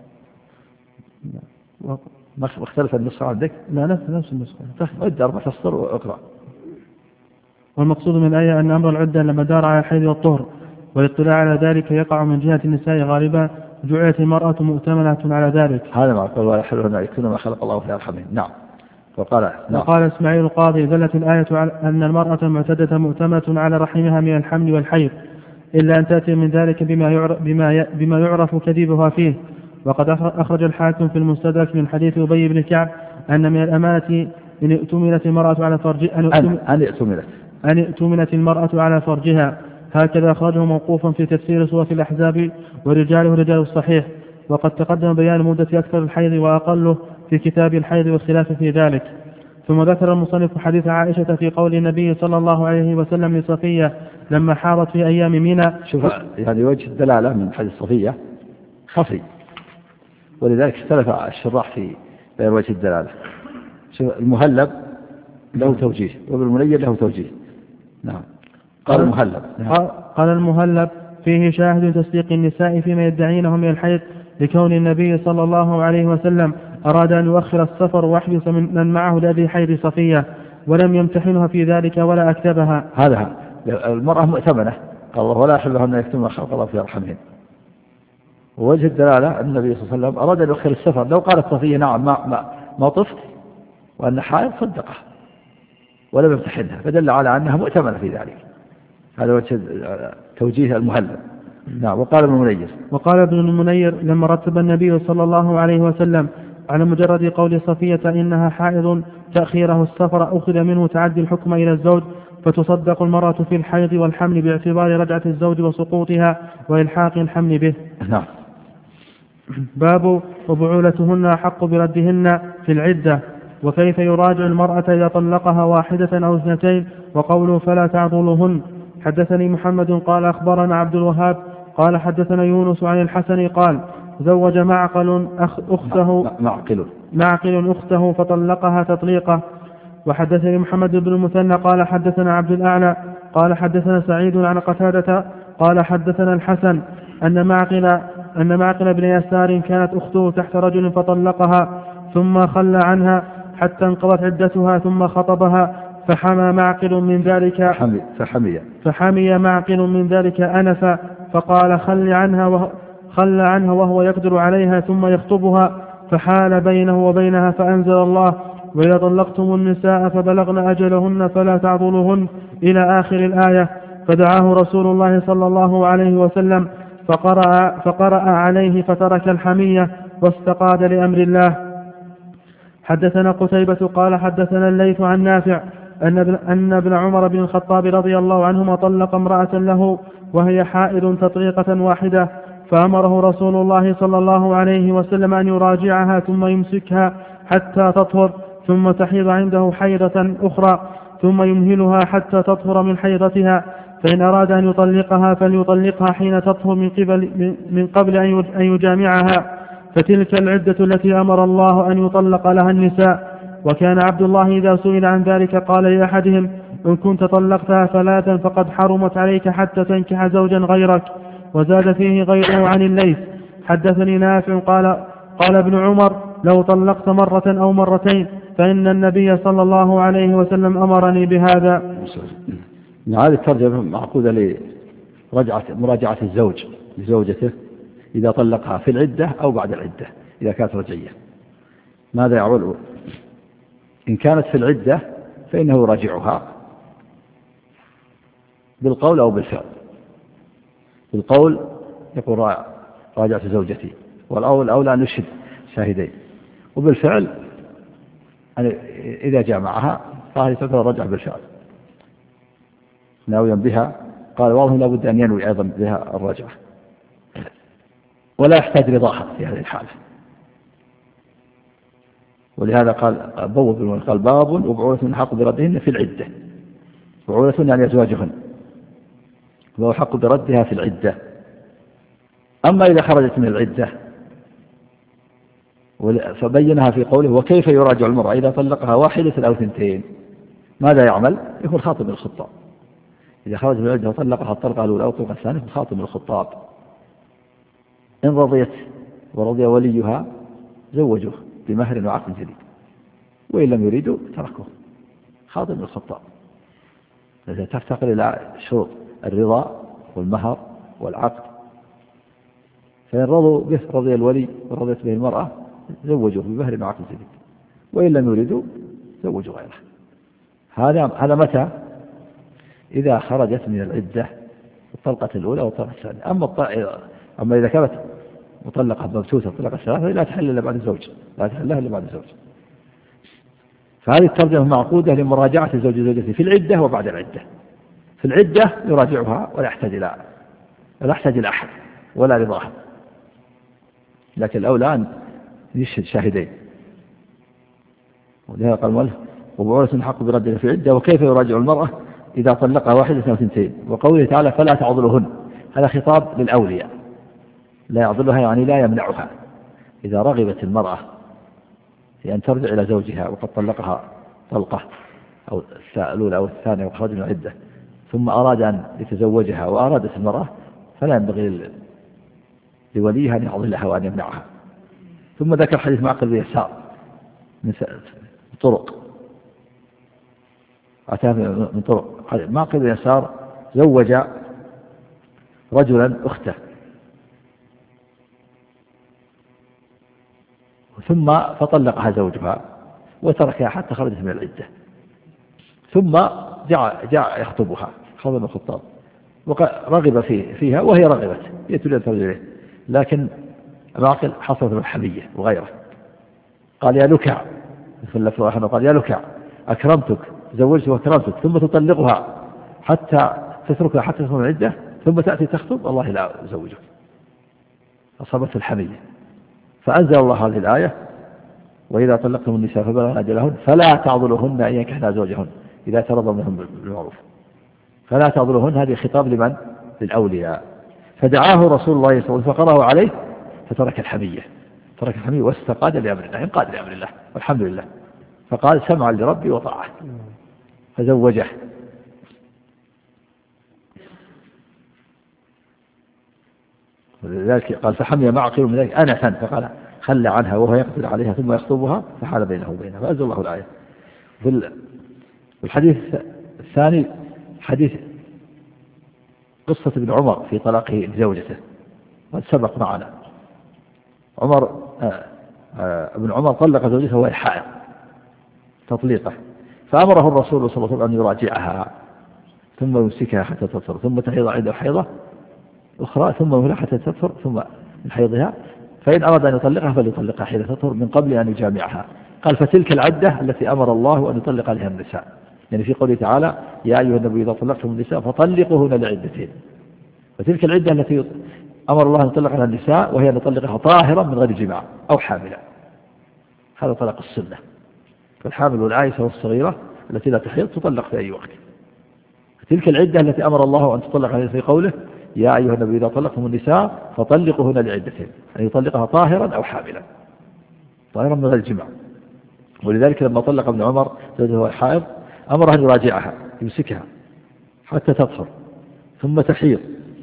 Speaker 3: ما اختلف النسخة عندك؟
Speaker 2: لا نفس نفس النسخة.
Speaker 3: عد أربع أسطر وأقرأ.
Speaker 2: والمقصود من الآية أن أمر العدة لما دار على الحيض والطهر والاطلاع على ذلك يقع من جهة النساء غالبا، جعلت المرأة مؤتمنة على ذلك.
Speaker 3: هذا ما قال ولا يحل لهن يكتمن ما خلق الله في أرحامهن. نعم. وقال نعم.
Speaker 2: وقال إسماعيل القاضي دلت الآية على أن المرأة المعتدة مؤتمنة على رحمها من الحمل والحيض إلا أن تأتي من ذلك بما يعرف, بما بما يعرف كذبها فيه. وقد أخرج الحاكم في المستدرك من حديث أبي بن كعب أن من الأمانة أن اؤتمنت المرأة على فرجها أن
Speaker 3: اؤتمنت
Speaker 2: أن اؤتمنت المرأة على فرجها، هكذا أخرجه موقوفا في تفسير سورة الأحزاب ورجاله رجال الصحيح. وقد تقدم بيان مدة أكثر الحيض وأقله في كتاب الحيض والخلاف في ذلك. ثم ذكر المصنف حديث عائشة في قول النبي صلى الله عليه وسلم لصفية لما حاضت في أيام منى.
Speaker 3: شوف هذه وجه الدلالة من حديث صفية خفي، ولذلك اختلف الشراح في بين وجه الدلالة. شوف المهلب له توجيه وابن له توجيه. نعم. قال المهلب
Speaker 2: نعم. قال المهلب فيه شاهد تصديق النساء فيما يدعينه من الحيض لكون النبي صلى الله عليه وسلم أراد أن يؤخر السفر ويحبس من معه لأبي حيض صفية ولم يمتحنها في ذلك ولا أكتبها.
Speaker 3: هذا المرأة مؤتمنة قال الله ولا يحل لهن يكتمن ما خلق الله في أرحامهن. ووجه الدلالة أن النبي صلى الله عليه وسلم أراد أن يؤخر السفر، لو قالت صفية نعم ما, ما, ما طفت وأن حائض صدقه ولم يمتحنها، فدل على أنها مؤتمنة في ذلك. هذا وجه توجيه المهلب. نعم. وقال ابن المنير
Speaker 2: وقال ابن المنير لما رتب النبي صلى الله عليه وسلم على مجرد قول صفية إنها حائض تأخيره السفر أخذ منه تعدي الحكم إلى الزوج، فتصدق المرأة في الحيض والحمل باعتبار رجعة الزوج وسقوطها وإلحاق الحمل به.
Speaker 3: نعم.
Speaker 2: باب وبعولتهن أحق بردهن في العدة، وكيف يراجع المرأة إذا طلقها واحدة أو اثنتين، وقوله فلا تعضلهن. حدثني محمد قال أخبرنا عبد الوهاب قال حدثنا يونس عن الحسن قال زوج معقل أخ أخته
Speaker 3: معقل
Speaker 2: معقل أخته فطلقها تطليقة. وحدثني محمد بن المثنى قال حدثنا عبد الأعلى قال حدثنا سعيد عن قتادة قال حدثنا الحسن أن معقل أن معقل بن يسار كانت أخته تحت رجل فطلقها ثم خلى عنها حتى انقضت عدتها ثم خطبها، فحمى معقل من ذلك
Speaker 3: فحمي, فحمي,
Speaker 2: فحمي معقل من ذلك أنفا، فقال خل عنها وهو خل عنها وهو يقدر عليها ثم يخطبها، فحال بينه وبينها فأنزل الله وإذا طلقتم النساء فبلغن أجلهن فلا تعضلهن إلى آخر الآية. فدعاه رسول الله صلى الله عليه وسلم فقرأ, فقرأ عليه فترك الحمية واستقاد لأمر الله. حدثنا قتيبة قال حدثنا الليث عن نافع أن ابن عمر بن الخطاب رضي الله عنهما طلق امرأة له وهي حائض تطليقة واحدة، فأمره رسول الله صلى الله عليه وسلم أن يراجعها ثم يمسكها حتى تطهر ثم تحيض عنده حيضة أخرى ثم يمهلها حتى تطهر من حيضتها، فإن أراد أن يطلقها فليطلقها حين تطهر من قبل, من قبل أن يجامعها، فتلك العدة التي أمر الله أن يطلق لها النساء. وكان عبد الله إذا سئل عن ذلك قال لأحدهم إن كنت طلقتها ثلاثا فقد حرمت عليك حتى تنكح زوجا غيرك. وزاد فيه غيره عن الليث حدثني نافع قال قال ابن عمر لو طلقت مرة أو مرتين فإن النبي صلى الله عليه وسلم أمرني بهذا.
Speaker 3: هذه الترجمة معقودة لرجعة مراجعة الزوج لزوجته إذا طلقها في العدة أو بعد العدة إذا كانت رجعية. ماذا يعمل؟ إن كانت في العدة فإنه يراجعها بالقول أو بالفعل. بالقول يقول راجعت زوجتي، والأول أولى أن يشهد شاهدين، وبالفعل إذا جامعها فهذه تعتبر رجعة بالفعل ناويا بها. قال واضح لابد أن ينوي أيضا بها الرجعة، ولا يحتاج رضاها في هذه الحالة. ولهذا قال بوب قال باب وبعولة حق بردهن في العدة. بعولة يعني أزواجهن، وهو حق بردها في العدة. أما إذا خرجت من العدة فبينها في قوله وكيف يراجع المرأة إذا طلقها واحدة أو ثنتين، ماذا يعمل؟ يكون خاطب الخطاب. إذا خرج من العدة وطلقها الطلقة الأولى أو الطلقة الثانية يكون خاطب الخطاب. إن رضيت ورضي وليها زوجوه بمهر وعقد جديد، وإن لم يريدوا تركوه خاطب الخطاب. إذا تفتقر إلى شروط الرضا والمهر والعقد، فإن رضوا به رضي الولي ورضيت به المرأة زوجوه بمهر وعقد جديد، وإن لم يريدوا زوجوا غيره. هذا هذا متى؟ إذا خرجت من العدة الطلقة الأولى والطلقة الثانية. أما أما إذا كانت مطلقة مبتوتة الطلقة الثلاثة لا تحل إلا بعد الزوج، لا تحل لها إلا بعد الزوج. فهذه الترجمة معقودة لمراجعة الزوج زوجته في العدة وبعد العدة. في العدة يراجعها ولا يحتاج إلى لا يحتاج إلى أحد ولا رضاها، لكن الأولى أن يشهد شاهدين. ولهذا قال المؤلف وبعولة حق بردها في العدة وكيف يراجع المرأة إذا طلقها واحدة أو ثنتين. وقوله تعالى فلا تعضلهن، هذا خطاب للأولياء، لا يعضلها يعني لا يمنعها. إذا رغبت المرأة في أن ترجع إلى زوجها وقد طلقها طلقة أو الأولى أو الثانية وخرج من العدة ثم أراد أن يتزوجها وأرادت المرأة فلا ينبغي لوليها أن يعضلها وأن يمنعها. ثم ذكر حديث معقل بن يسار من طرق أتاه من طرق. معقل بن يسار زوج رجلا أخته ثم فطلقها زوجها وتركها حتى خرجت من العدة، ثم جاء جاء يخطبها خطب الخطاب ورغب في فيها وهي رغبت هي تريد أن ترجع إليه، لكن معقل حصلت الحمية وغيره قال يا لكع، في اللفظ الآخر قال يا لكع أكرمتك زوجتك وأكرمتك، ثم تطلقها حتى تتركها حتى تكون العدة ثم تأتي تخطب، الله لا أزوجك. أصابته الحمية، فأنزل الله هذه الآية وإذا طلقتم النساء فبلغن أجلهن فلا تعضلوهن أن ينكحن زوجهن إذا ترضوا منهم بالمعروف. فلا تعضلوهن هذه خطاب لمن؟ للأولياء. فدعاه رسول الله صلى الله عليه وسلم فقرأه عليه فترك الحمية، ترك الحمية واستقاد لأمر الله، انقاد لأمر الله والحمد لله، فقال سمعا لربي وطاعة فزوجه. ولذلك قال فحمي معقل من ذلك أنفا، فقال خلى عنها وهو يقدر عليها ثم يخطبها فحال بينه وبينها، فأنزل الله الآية. في الحديث الثاني حديث قصة ابن عمر في طلاقه لزوجته، قد سبق معنا. عمر آآ آآ ابن عمر طلق زوجته وهي حائض تطليقه، فأمره الرسول صلى الله عليه وسلم أن يراجعها ثم يمسكها حتى تطهر ثم تحيض عنده حيضة أخرى ثم يمهلها حتى تطهر ثم من حيضها، فإن أراد أن يطلقها فليطلقها حين تطهر من قبل أن يجامعها. قال فتلك العدة التي أمر الله أن يطلق عليها النساء، يعني في قوله تعالى يا أيها النبي إذا طلقتم النساء فطلقوهن لعدتهن، فتلك العدة التي أمر الله أن يطلق عليها النساء وهي أن يطلقها طاهرا من غير جماع أو حاملا، هذا طلاق السنة. فالحامل والعائشة والصغيرة التي لا تحيض تطلق في أي وقت. تلك العدة التي أمر الله أن تطلق عليها في قوله يا أيها النبي إذا طلقتم النساء فطلقوهن لعدتهن، أن يطلقها طاهرا أو حاملا، طاهرا من غير جماع. ولذلك لما طلق ابن عمر زوجته حائض أمره أن يراجعها يمسكها حتى تطهر ثم تحيض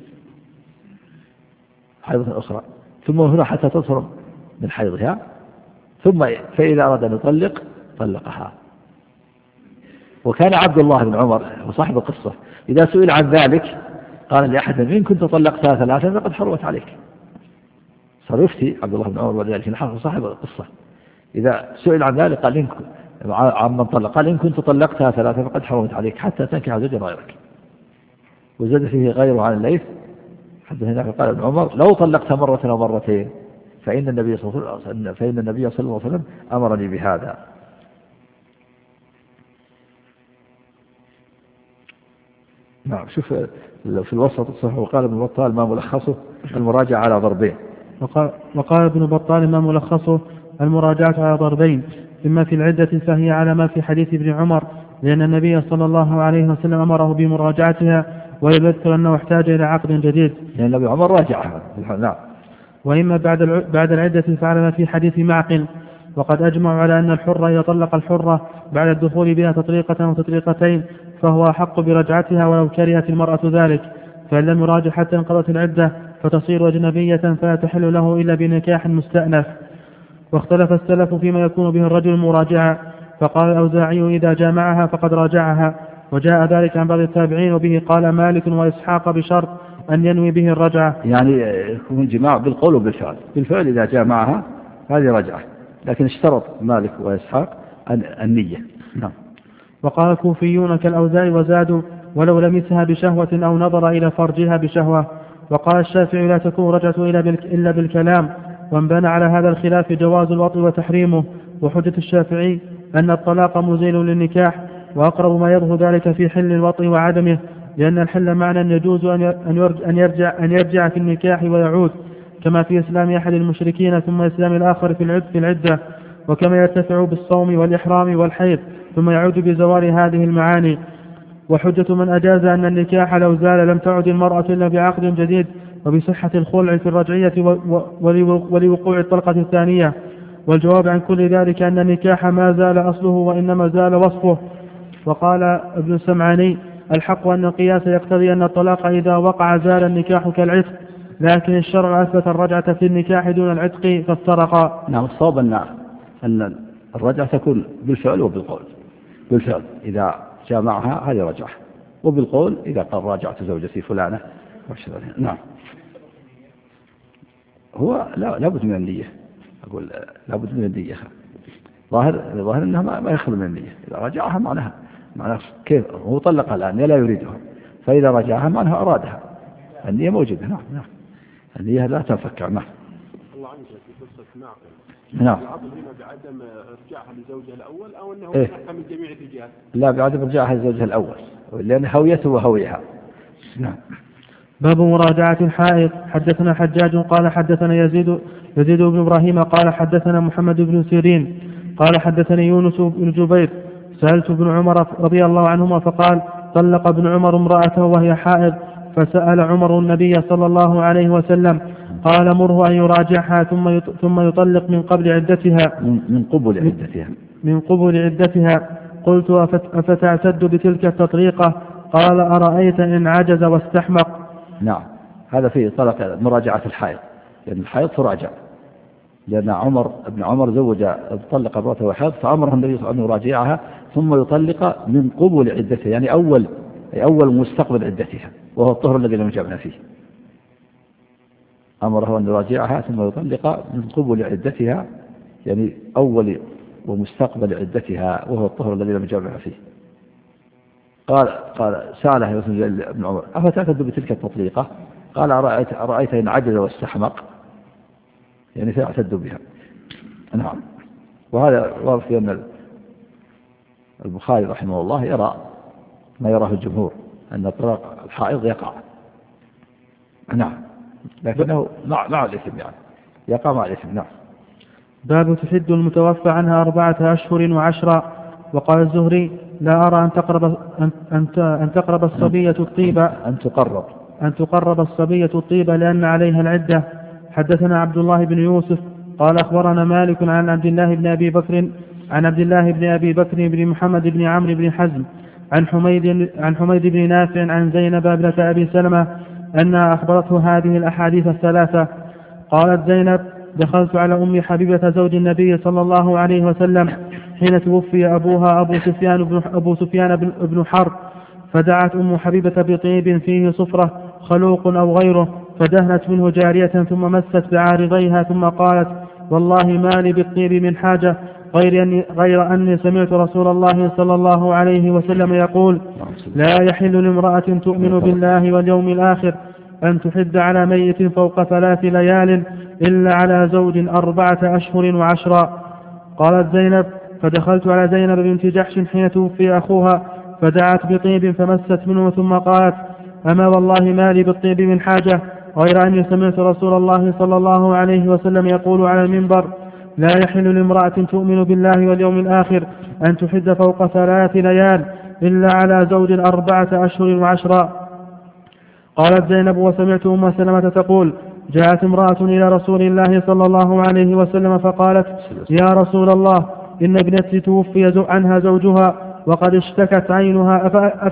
Speaker 3: حيضة أخرى ثم هنا حتى تطهر من حيضها، ثم فإذا أراد أن يطلق طلقها. وكان عبد الله بن عمر وصاحب القصة إذا سئل عن ذلك قال لأحد إن كنت طلقتها ثلاثا فقد حرمت عليك. صار يفتي عبد الله بن عمر ولذلك نحن صاحب القصة إذا سئل عن ذلك قال إن عن من طلق قال إن كنت طلقتها ثلاثا فقد حرمت عليك حتى تنكح زوجا غيرك. وزاد فيه غيره عن الليث حتى هناك قال ابن عمر لو طلقت مرة أو مرتين فإن النبي صلى الله عليه وسلم فإن النبي صلى الله عليه وسلم أمرني بهذا. نعم. شوف في الوسط الصحيح وقال ابن بطال ما ملخصه المراجعة على ضربين.
Speaker 2: وقال, وقال ابن بطال ما ملخصه المراجعة على ضربين، إما في العدة فهي على ما في حديث ابن عمر لأن النبي صلى الله عليه وسلم أمره بمراجعتها ويذكر أنه احتاج إلى عقد جديد
Speaker 3: لأن النبي عمر راجعها. نعم.
Speaker 2: وإما بعد بعد العدة فعلى ما في حديث معقل، وقد أجمعوا على أن الحرة إذا طلق الحرة بعد الدخول بها تطليقة أو تطليقتين فهو أحق برجعتها ولو كرهت المرأة ذلك، فإن لم يراجع حتى انقضت العدة فتصير أجنبية فلا تحل له إلا بنكاح مستأنف. واختلف السلف فيما يكون به الرجل مراجعا، فقال الأوزاعي إذا جامعها فقد راجعها، وجاء ذلك عن بعض التابعين وبه قال مالك وإسحاق بشرط أن ينوي به الرجعة.
Speaker 3: يعني يكون جماع بالقول وبالفعل، بالفعل إذا جامعها هذه رجعة، لكن اشترط مالك وإسحاق النية. نعم.
Speaker 2: وقال الكوفيون كالأوزاعي وزادوا ولو لمسها بشهوة أو نظر إلى فرجها بشهوة. وقال الشافعي لا تكون رجعة إلا بالكلام، وانبنى على هذا الخلاف جواز الوطء وتحريمه. وحجة الشافعي أن الطلاق مزيل للنكاح، وأقرب ما يظهر ذلك في حل الوطء وعدمه، لأن الحل معنى يجوز أن يرجع, أن يرجع في النكاح ويعود، كما في إسلام أحد المشركين ثم إسلام الآخر في العدة، وكما يرتفع بالصوم والإحرام والحيض ثم يعود بزوال هذه المعاني. وحجة من أجاز أن النكاح لو زال لم تعد المرأة إلا بعقد جديد وبصحة الخلع في الرجعية ولوقوع الطلقة الثانية. والجواب عن كل ذلك أن النكاح ما زال أصله وإنما زال وصفه. وقال ابن السمعاني الحق أن القياس يقتضي أن الطلاق إذا وقع زال النكاح كالعتق، لكن الشرع أثبت الرجعة في النكاح دون العتق فافترقا.
Speaker 3: نعم. الصواب أن الرجعة تكون بالفعل وبالقول. بالفعل إذا جامعها هذه رجعة، وبالقول إذا قال راجعت زوجتي فلانة. نعم. هو لا لابد من النية، أقول لابد من النية. ظاهر ظاهر أنها ما يخلو من النية. إذا رجعها معناها معناها كيف هو طلقها الآن لا يريدها، فإذا رجعها معناها أرادها. النية موجودة. نعم. نعم. النية لا تنفك. نعم.
Speaker 4: الله عنك في قصة معقل
Speaker 3: نعم.
Speaker 4: العضل هنا بعدم ارجاعها لزوجها الاول او انه
Speaker 3: إيه؟
Speaker 4: من جميع الرجال؟
Speaker 3: لا، بعدم ارجاعها لزوجها الاول لان هويته وهويها. نعم.
Speaker 2: باب مراجعة الحائض. حدثنا حجاج قال حدثنا يزيد يزيد بن إبراهيم قال حدثنا محمد بن سيرين قال حدثني يونس بن جبير سألت ابن عمر رضي الله عنهما فقال طلق ابن عمر امرأته وهي حائض فسأل عمر النبي صلى الله عليه وسلم قال مره أن يراجعها ثم ثم يطلق من قبل عدتها
Speaker 3: من قبل عدتها
Speaker 2: من قبل عدتها. قلت أفتعتد بتلك التطريقة؟ قال أرأيت إن عجز واستحمق.
Speaker 3: نعم، هذا فيه طلق مراجعة الحائض، لأن الحائض تراجع، لأن عمر ابن عمر زوج طلق امرأته وحائض فأمره النبي صلى الله عليه وسلم أن يراجعها ثم يطلق من قبل عدتها، يعني أول أي أول مستقبل عدتها وهو الطهر الذي لم يجمع فيه. أمره أن يراجعها ثم يطلق من قبل عدتها، يعني أول ومستقبل عدتها وهو الطهر الذي لم يجمع فيه. قال قال سأله ابن عمر أفتعتد بتلك التطليقة؟ قال أرأيت, أرأيت إن عجز واستحمق، يعني سيعتد بها. نعم. وهذا واضح في أن البخاري رحمه الله يرى ما يراه الجمهور أن طلاق الحائض يقع. نعم، لكنه مع مع الإثم، يعني يقع مع الإثم. نعم.
Speaker 2: باب تحد المتوفى عنها أربعة أشهر وعشرة. وقال الزهري لا أرى أن تقرب أن أن تقرب الصبية الطيبة
Speaker 3: أن تقرب
Speaker 2: أن تقرب الصبية الطيبة لأن عليها العدة. حدثنا عبد الله بن يوسف قال أخبرنا مالك عن عبد الله بن أبي بكر عن عبد الله بن أبي بكر بن محمد بن عمرو بن حزم عن حميد عن حميد بن نافع عن زينب ابنة أبي سلمة أنها أخبرته هذه الأحاديث الثلاثة. قالت زينب دخلت على أم حبيبة زوج النبي صلى الله عليه وسلم حين توفي أبوها أبو سفيان بن, أبو سفيان بن حرب، فدعت أم حبيبة بطيب فيه صفرة خلوق أو غيره فدهنت منه جارية ثم مست بعارضيها ثم قالت والله ما لي بالطيب من حاجة غير أني, غير أني سمعت رسول الله صلى الله عليه وسلم يقول لا يحل لامرأة تؤمن بالله واليوم الآخر أن تحد على ميت فوق ثلاث ليال إلا على زوج أربعة أشهر وعشرا. قالت زينب فدخلت على زينب بنت جحش حين توفي أخوها فدعت بطيب فمست منه ثم قالت أما والله ما لي بالطيب من حاجة غير أني سمعت رسول الله صلى الله عليه وسلم يقول على المنبر لا يحل لامرأة تؤمن بالله واليوم الآخر أن تحد فوق ثلاث ليال إلا على زوج أربعة أشهر وعشرا. قالت زينب وسمعت أم سلمة تقول جاءت امرأة إلى رسول الله صلى الله عليه وسلم فقالت يا رسول الله إن ابنتي توفي عنها زوجها وقد اشتكت عينها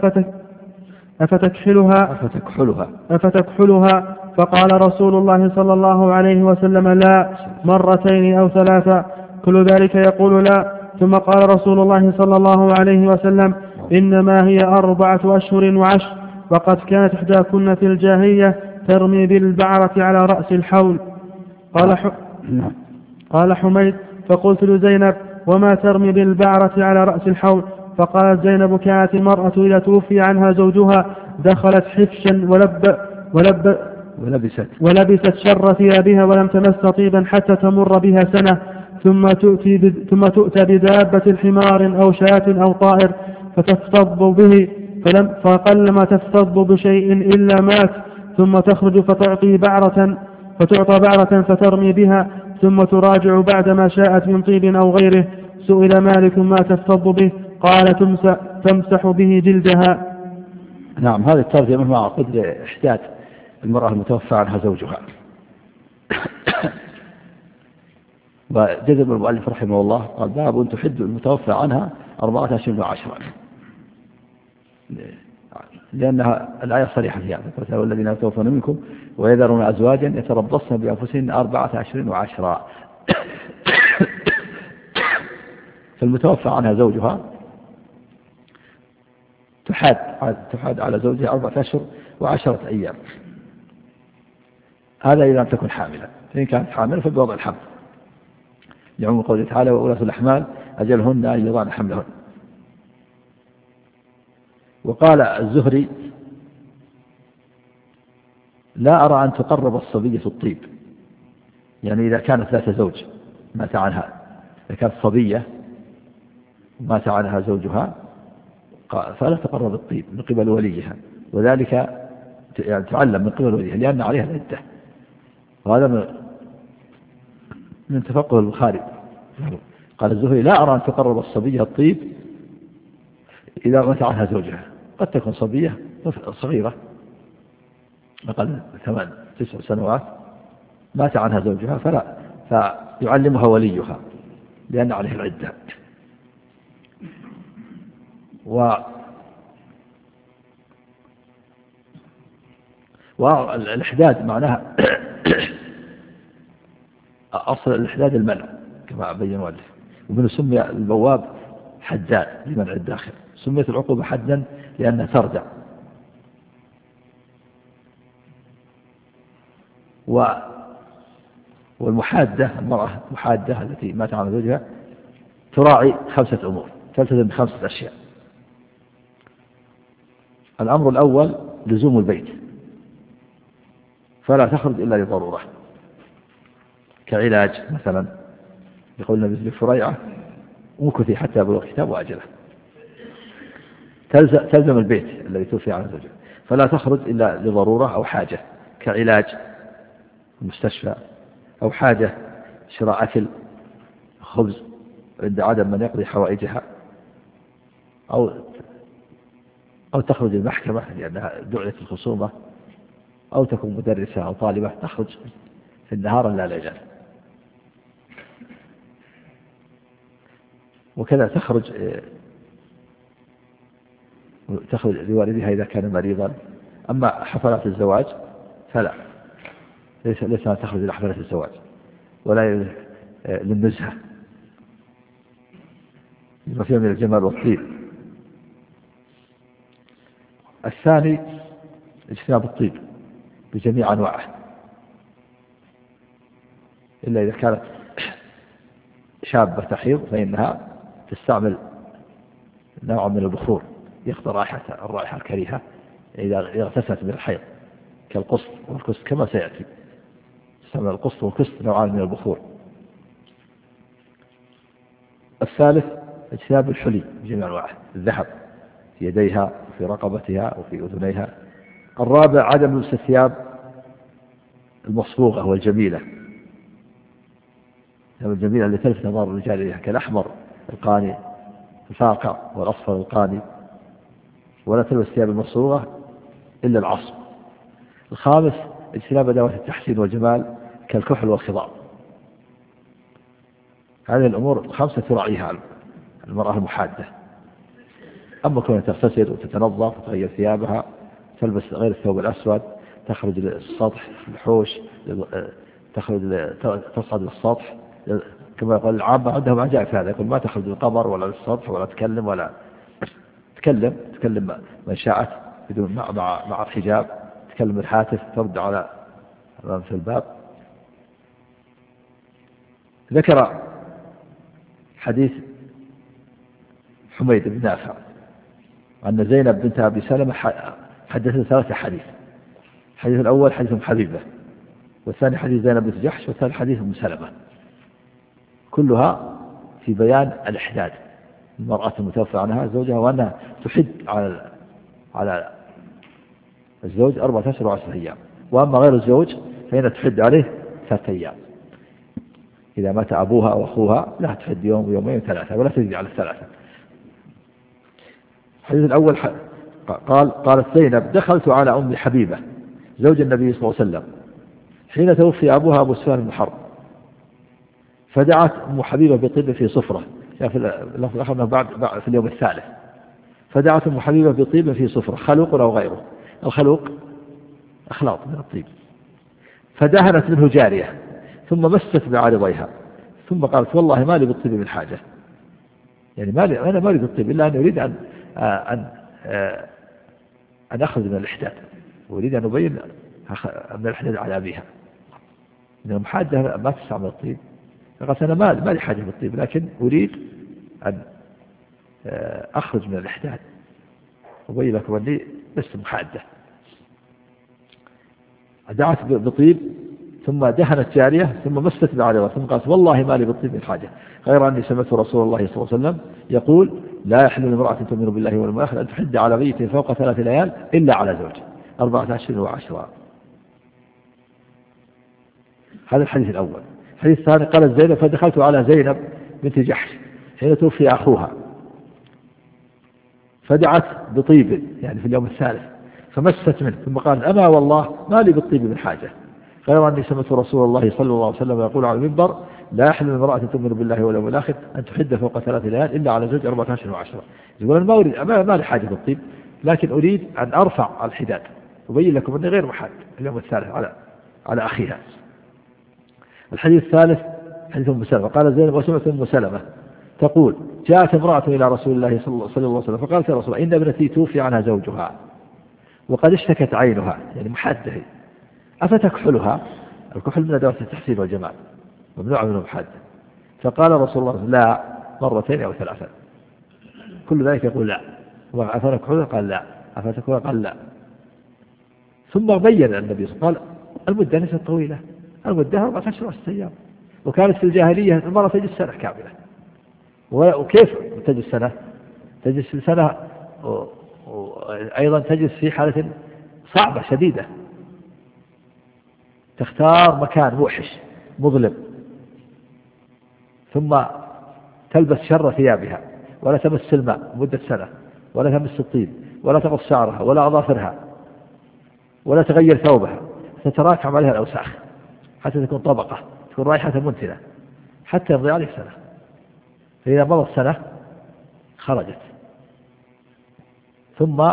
Speaker 2: أفتكحلها
Speaker 3: أفتكحلها
Speaker 2: أفتكحلها فقال رسول الله صلى الله عليه وسلم لا مرتين أو ثلاثة كل ذلك يقول لا. ثم قال رسول الله صلى الله عليه وسلم إنما هي أربعة أشهر وعشر وقد كانت إحداكن في الجاهلية ترمي بالبعرة على رأس الحول. قال, ح... قال حميد فقلت لزينب وما ترمي بالبعرة على رأس الحول؟ فقالت زينب كانت المرأة إذا توفي عنها زوجها دخلت حفشا ولب ولب
Speaker 3: ولبست,
Speaker 2: ولبست شر ثيابها ولم تمس طيبا حتى تمر بها سنة ثم تؤتي ب... ثم تؤتى بدابة الحمار أو شاة أو طائر فتفتض به فلم فقلما تفتض بشيء إلا مات ثم تخرج فتعطي بعرة فتعطى بعرة فترمي بها ثم تراجع بعدما شاءت من طيب أو غيره. سئل مالك ما تفتض به؟ قال تمسح, تمسح به جلدها.
Speaker 3: نعم، هذه الترجمة مع قدر إحداث المرأة المتوفى عنها زوجها. وجزم المؤلف رحمه الله قال باب تحد المتوفى عنها أربعة أشهر وعشرة، لأنها الآية صريحة فيها والذين يتوفون منكم ويذرون أزواجا يتربصن بأنفسهن أربعة أشهر وعشرة. فالمتوفى عنها زوجها تحاد تحاد على زوجها أربعة أشهر وعشرة أيام، هذا إذا لم تكن حاملة، فإن كانت حاملة فبوضع الحمل لعموم قوله تعالى وأولاة الأحمال أجلهن أن يضعن حملهن. وقال الزهري لا أرى أن تقرب الصبية الطيب، يعني إذا كانت ذات زوج مات عنها، إذا كانت صبية مات عنها زوجها فلا تقرب الطيب من قبل وليها، وذلك يعني تعلم من قبل وليها لأن عليها العدة. وهذا من من تفقه البخاري. قال الزهري: لا أرى أن تقرب الصبية الطيب إذا مات عنها زوجها. قد تكون صبية صغيرة أقل ثمان تسع سنوات مات عنها زوجها فلا فيعلمها وليها لأن عليه العدة. و والإحداد معناها أصل الإحداد المنع كما بين مؤلف، ومن سمي البواب حداد لمنع الداخل. سميت العقوبة حدا لأنها تردع. و والمحادة المرأة المحادة التي مات عنها زوجها تراعي خمسة أمور، تلتزم بخمسة أشياء. الأمر الأول لزوم البيت، فلا تخرج إلا لضرورة، كعلاج مثلا، يقول النبي مثل فريعة: مكثي حتى يبلغ الكتاب وأجله. تلزم البيت الذي توفي عنه زوجها، فلا تخرج إلا لضرورة أو حاجة، كعلاج المستشفى، أو حاجة شراء أكل خبز عند عدم من يقضي حوائجها، أو أو تخرج المحكمة لأنها دعية الخصومة، أو تكون مدرسة أو طالبة تخرج في النهار لا ليلا. وكذا تخرج تخرج لوالدها إذا كان مريضا. أما حفلات الزواج فلا، ليس ليس تخرج إلى حفلات الزواج ولا للنزهة لما فيها من الجمال والطيب. الثاني اجتناب الطيب بجميع أنواعه، إلا إذا كانت شابة تحيض فإنها تستعمل نوع من البخور يخطر رائحة الرائحة الكريهة إذا اغتسلت من الحيض، كالقسط والكست كما سيأتي. تستعمل القسط والكست نوعان من البخور. الثالث اجتناب الحلي بجميع أنواعه، الذهب في يديها وفي رقبتها وفي أذنيها. الرابع عدم لبس الثياب المصبوغة والجميلة، الجميلة اللي تلفت نظر الرجال إليها، كالأحمر القاني الفاقع والأصفر القاني. ولا تلبس الثياب المصبوغة إلا العصب. الخامس اجتناب أدوات التحسين والجمال كالكحل والخضاب. هذه الأمور الخمسة تراعيها المرأة المحادة. أما كونها تغتسل وتتنظف وتغير ثيابها، تلبس غير الثوب الأسود، تخرج للسطح الحوش، تخرج تصعد للسطح، كما يقول العامة عندهم عجائب في هذا، يقول ما تخرج للقمر ولا للسطح ولا تكلم ولا تكلم تكلم من شاءت بدون مع مع مع الحجاب، تكلم الهاتف، ترد على أمام في الباب. ذكر حديث حميد بن نافع أن زينب بنت أبي سلمة حدثت ثلاثة حديث. الحديث الأول حديث أم حبيبة، والثاني حديث زينب بنت جحش، والثالث حديث أم سلمة، كلها في بيان الإحداد، المرأة المتوفى عنها زوجها، وأنها تحد على على الزوج أربعة أشهر وعشرة أيام، وأما غير الزوج فإن تحد عليه ثلاثة أيام. إذا مات أبوها أو أخوها لا تحد يوم ويومين وثلاثة، ولا تزيد على الثلاثة. الحديث الأول قال قالت زينب: دخلت على أم حبيبة زوج النبي صلى الله عليه وسلم حين توفي أبوها أبو سفيان بن حرب، فدعت أم حبيبة بطيب في صفرة، في اللفظ الآخر بعد في اليوم الثالث، فدعت أم حبيبة بطيب في صفرة، خلوق أو غيره، الخلوق أخلاط من الطيب، فدهنت منه جارية ثم مست بعارضيها، ثم قالت: والله ما لي بالطيب من حاجة، يعني ما لي أنا ما لي بالطيب إلا أن أريد أن أن أن أخرج من الإحداد، وأريد أن أبين من الإحداد على أبيها، إن المحادة ما تستعمل الطيب. فقالت: أنا ما ما لي حاجة بالطيب، لكن أريد أن أخرج من الإحداد وأبين لكم أني لست محادة. دعت بطيب ثم دهنت جارية ثم مست بعرضها ثم قالت والله ما لي بالطيب من حاجة غير أني سمعت رسول الله صلى الله عليه وسلم يقول لا يحل لامرأة تؤمن بالله واليوم الآخر أن تحد على بيته فوق ثلاث ليال إلا على زوج أربعة أشهر وعشرة. هذا الحديث الأول. الحديث الثاني قالت زينب فدخلت على زينب بنت جحش حين توفي أخوها فدعت بطيب يعني في اليوم الثالث فمست منه ثم قال أما والله ما لي بالطيب من حاجة غير أني سمعت رسول الله صلى الله عليه وسلم يقول على المنبر لا يحل لامرأة تؤمن بالله واليوم الآخر أن تحد فوق ثلاث ليال إلا على زوج أربعة أشهر وعشرة. يقول أنا ما أريد ما لي حاجة بالطيب لكن أريد أن أرفع الحداد أبين لكم أني غير محد اليوم الثالث على على أخيها. الحديث الثالث حديث أم سلمة قال زينب وسمعت أم سلمة تقول جاءت امرأة إلى رسول الله صلى الله عليه وسلم فقالت يا رسول الله إن ابنتي توفي عنها زوجها وقد اشتكت عينها يعني محدة أفتكحلها؟ الكحل من أدوات التحسين والجمال ممنوع منه محدة. فقال رسول الله لا مرتين أو ثلاثة كل ذلك يقول لا أفتكحلها؟ قال لا أفتكحلها؟ قال لا. ثم بين النبي صلى الله عليه وسلم قال المدة ليست طويلة المدة أربعة أشهر وستة أيام وكانت في الجاهلية المرأة تجلس سنة كاملة. وكيف تجلس سنة؟ تجلس سنة أيضا تجلس في حالة صعبة شديدة تختار مكان موحش مظلم ثم تلبس شر ثيابها ولا تمس الماء مدة سنة ولا تمس الطين ولا تقص شعرها ولا أظافرها ولا تغير ثوبها تتراكم عليها الأوساخ حتى تكون طبقة تكون رائحة منتنة حتى يمضي عليه سنة. فإذا مضت سنة خرجت ثم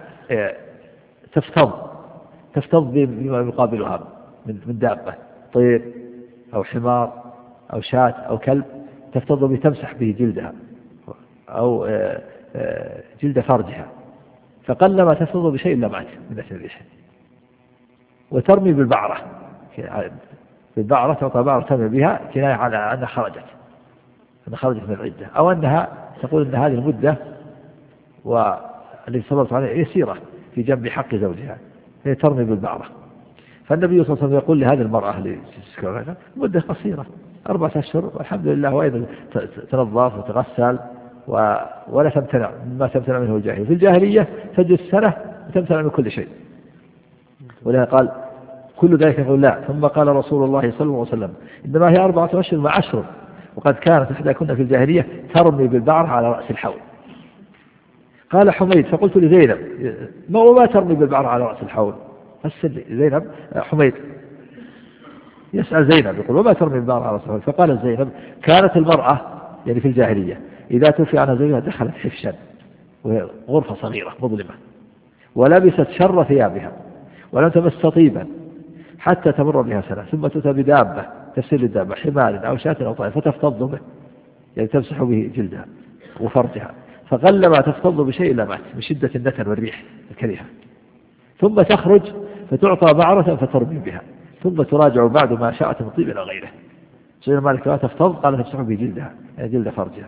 Speaker 3: تفتض تفتض بما يقابلها من دابة طير أو حمار أو شاة أو كلب تفتض به تمسح به جلدها أو جلد فرجها فقلما تفتض بشيء إلا مات من أثر الريح. وترمي بالبعرة بالبعرة تعطى بعرة ترمي بها كناية على أنها خرجت أنها خرجت من العدة أو أنها تقول أن هذه المدة والتي صبرت عليها يسيرة في جنب حق زوجها هي ترمي بالبعرة. فالنبي صلى الله عليه وسلم يقول لهذه المرأة اللي مدة قصيرة أربعة أشهر والحمد لله وأيضا تنظف وتغسل ولا تمتنع مما تمتنع منه الجاهلية. في الجاهلية تجلس سنة وتمتنع من كل شيء ولها قال كل ذلك يقول لا. ثم قال رسول الله صلى الله عليه وسلم إنما هي أربعة أشهر مع عشر وقد كانت إحداكن في الجاهلية ترمي بالبعر على رأس الحول. قال حميد فقلت لزينب ما وما ترمي بالبعر على رأس الحول؟ زينب حميد يسأل زينب يقول وما ترمي بالبعر على رأس الحول؟ فقال زينب كانت المرأة يعني في الجاهلية إذا توفي عنها زوجها دخلت حفشا وهي غرفة صغيرة مظلمة ولبست شر ثيابها ولم تمس طيبا حتى تمر بها سنة ثم تؤتى بدابة تفسير الدابة حمار أو شاة أو طائر فتفتض به يعني تمسح به جلدها وفرجها فقلما تفتض بشيء إلا مات من شدة النتن والريح الكريهة. ثم تخرج فتعطى بعرة فترمي بها ثم تراجع بعد ما شاءت من طيب إلى غيره. سيدنا مالك لا تفتض قال تمسح به جلدها يعني جلد فرجها.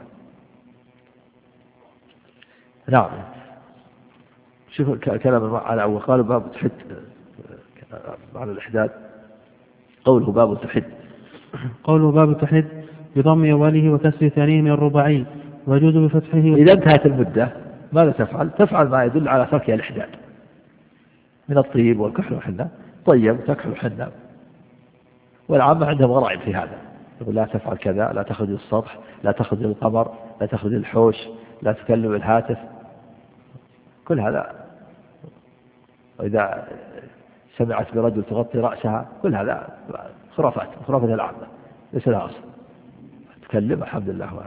Speaker 3: نعم شوف كلام على أول قال باب تحد على الإحداد قوله باب تحد
Speaker 2: قوله باب تحد بضم أوله وكسر ثانيه من الرباعي ويجوز بفتحه.
Speaker 3: إذا انتهت المدة ماذا تفعل؟ تفعل ما يدل على تركها الإحداد من الطيب والكحل والحنة. طيب تكحل الحنة والعامة عندهم غرائب في هذا يقول لا تفعل كذا لا تخرج السطح لا تخرج القمر لا تخرج الحوش لا تكلم الهاتف كل هذا. وإذا سمعت برجل تغطي رأسها كل هذا خرافات خرافات العامة ليس لها أصل. تكلم الحمد لله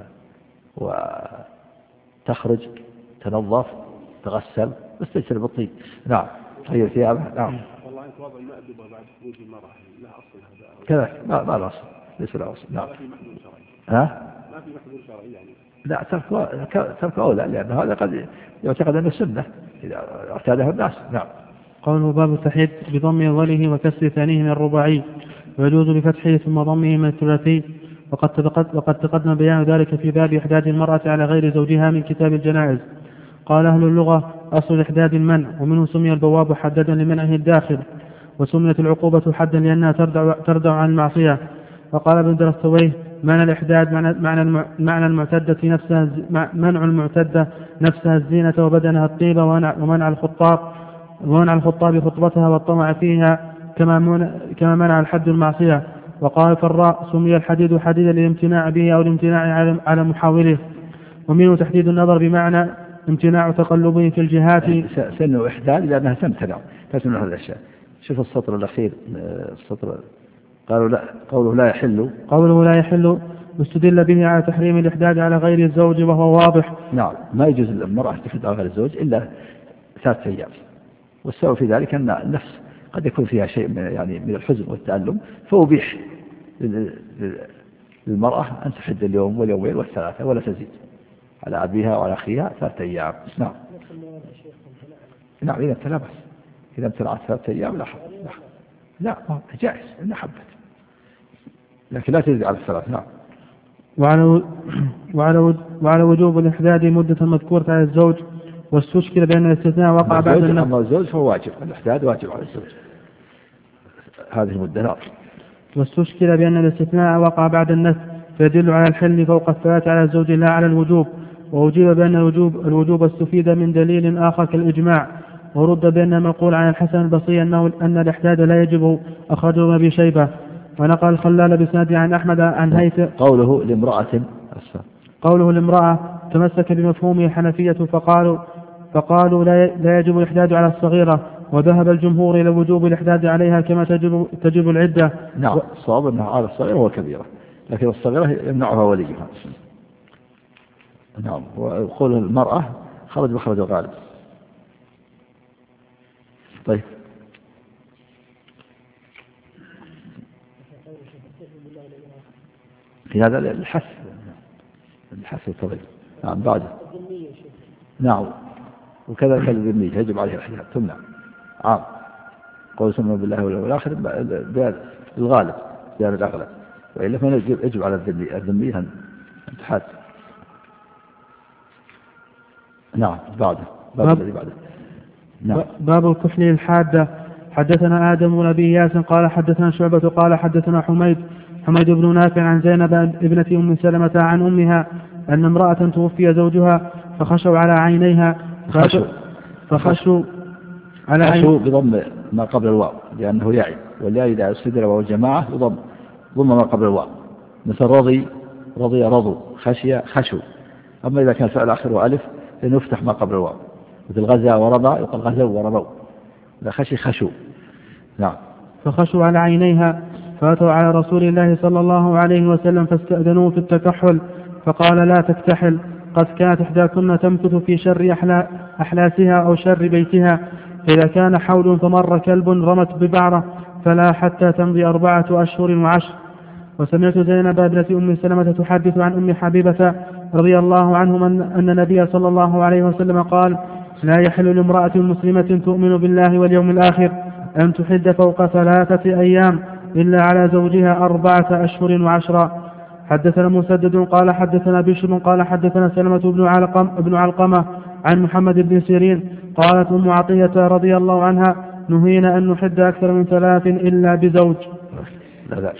Speaker 3: وتخرج تنظف تغسل بس تجسل بالطيب. نعم تغير ثيابها. نعم
Speaker 4: والله أنت وضع المأدبة بعد خروج المرأة لا أصل هذا
Speaker 3: كذلك ما ما له أصل ليس له أصل. نعم
Speaker 4: ما في محذور شرعي
Speaker 3: ها
Speaker 4: ما في محذور شرعي يعني
Speaker 3: لا ترك ترك أولى لأن هذا قد يعتقد أنه سنة إذا اعتاده الناس. نعم
Speaker 2: قوله باب التحيد بضم أوله وكسر ثانيه من الرباعي ويجوز بفتحه ثم ضمه من الثلاثي وقد تقدم, وقد تقدم بيان ذلك في باب إحداد المرأة على غير زوجها من كتاب الجنائز. قال أهل اللغة أصل الإحداد المنع ومنه سمي البواب حددا لمنعه الداخل وسميت العقوبة حدا لأنها تردع, تردع عن المعصية. وقال ابن درستويه معنى الإحداد معنى معنى المعتدة نفسها منع المعتدة نفسها الزينة وبدنها الطيبة ومنع الخطاب ومنع الخطاب خطبتها والطمع فيها كما كما منع الحد المعصية. وقال فالراء سمي الحديد حديدا للامتناع به أو الامتناع على محاوله. ومنه تحديد النظر بمعنى امتناع تقلبه في الجهات.
Speaker 3: سن إحداد لأنها تمتنع تمنع هذه الأشياء. شوف السطر الأخير السطر قالوا لا قوله لا يحل
Speaker 2: قوله لا يحل واستدل به على تحريم الإحداد على غير الزوج وهو واضح.
Speaker 3: نعم ما يجوز للمرأة تحد على غير الزوج إلا ثلاثة أيام. والسبب في ذلك أن النفس قد يكون فيها شيء من يعني من الحزن والتألم فأبيح للمرأة أن تحد اليوم واليومين والثلاثة ولا تزيد على أبيها وعلى أخيها ثلاثة أيام. نعم نعم إذا امتنع بس إذا امتنعت ثلاثة أيام لا حرج لا لا جائز إنها حبت لكن لا تزيد على الثلاث. نعم.
Speaker 2: وعلى وعلى وعلى وجوب الإحداد مدة مذكورة على الزوج واستشكل بأن الاستثناء وقع بعد النفس.
Speaker 3: أما الزوج فهو واجب الإحداد واجب على الزوج هذه المدة. نعم.
Speaker 2: واستشكل بأن الاستثناء وقع بعد النفس فيدل على الحل فوق الثلاث على الزوج لا على الوجوب. وأجيب بأن الوجوب الوجوب استفيد من دليل آخر كالإجماع. ورد بأن مقول عن الحسن البصري أنه أن الإحداد لا يجب أخرجه ابن أبي شيبة. ونقل الخلال بسند عن أحمد عن هيثم
Speaker 3: قوله لامرأة
Speaker 2: قوله لامرأة تمسك بمفهومه الحنفية فقالوا فقالوا لا يجب الإحداد على الصغيرة. وذهب الجمهور إلى وجوب الإحداد عليها كما تجب تجب العدة.
Speaker 3: نعم الصواب أنها على الصغيرة والكبيرة لكن الصغيرة يمنعها وليها. نعم. وقول المرأة خرج بخرج الغالب. طيب في هذا الحث الحث والترغيب. نعم بعده. نعم وكذلك الذمية يجب عليه الإحداد تمنع عام. قول سمع بالله والآخر بالغالب زيادة الأغلب وإلا فيجب يجب على الذمية الذمية أن تحاد. نعم بعده باب الذي بعده.
Speaker 2: نعم. باب الكحل الحادة. حدثنا آدم بن أبي ياس قال حدثنا شعبة قال حدثنا حميد حميد بن نافع عن زينب ابنة أم سلمة عن أمها أن امرأة توفي زوجها فخشوا على عينيها
Speaker 3: فخشوا
Speaker 2: فخشوا على
Speaker 3: خشوا بضم ما قبل الواو لأنه يعي والياء إذا استدر وهو الجماعة يضم ضم ما قبل الواو مثل رضي رضي رضوا خشية خشوا. أما إذا كان فعل آخره ألف فنفتح ما قبل الواو مثل غزا ورضى يقال غزوا ورضوا لا خشي خشوا. نعم.
Speaker 2: فخشوا على عينيها فأتوا على رسول الله صلى الله عليه وسلم فاستأذنوه في التكحل فقال لا تكتحل قد كانت إحداكن تمكث في شر أحلاسها أو شر بيتها إذا كان حول فمر كلب رمت ببعرة فلا حتى تمضي أربعة أشهر وعشر. وسمعت زينب ابنة أم سلمة تحدث عن أم حبيبة رضي الله عنهم أن النبي صلى الله عليه وسلم قال لا يحل لامرأة مسلمة تؤمن بالله واليوم الآخر أن تحد فوق ثلاثة أيام إلا على زوجها أربعة أشهر وعشرا. حدثنا مسدد قال حدثنا بشر قال حدثنا سلمة بن علقم بن علقمة عن محمد بن سيرين قالت أم عطية رضي الله عنها نهينا أن نحد أكثر من ثلاث إلا بزوج.
Speaker 3: لا لا.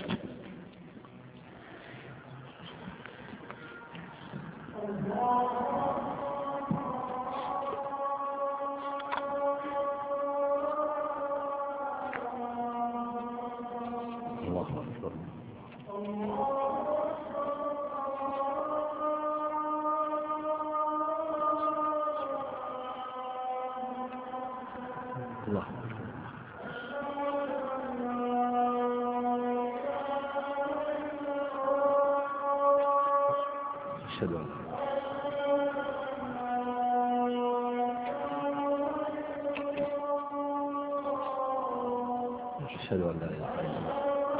Speaker 3: الله أشهد أن أشهد أن لا إله إلا الله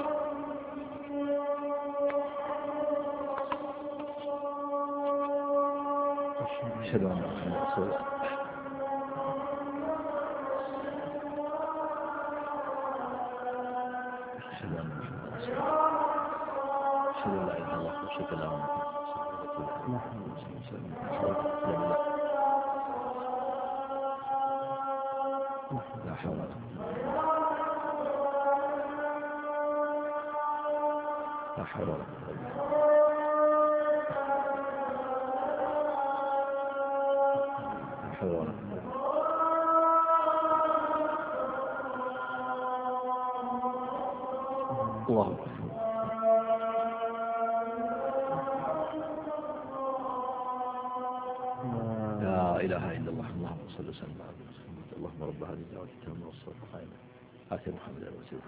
Speaker 3: أشهد أن محمدا رسول الله أشهد أن محمدا رسول الله أشهد أن لا إله إلا الله وأشهد أن محمدا رسول الله لا حول ولا قوة لا حول ولا قوة لا حول ولا قوة. الله أكبر. لا إله إلا الله. اللهم صل وسلم على محمد. اللهم رب هذه الدعوة التامة والصلاة القائمة آت محمد الوسيلة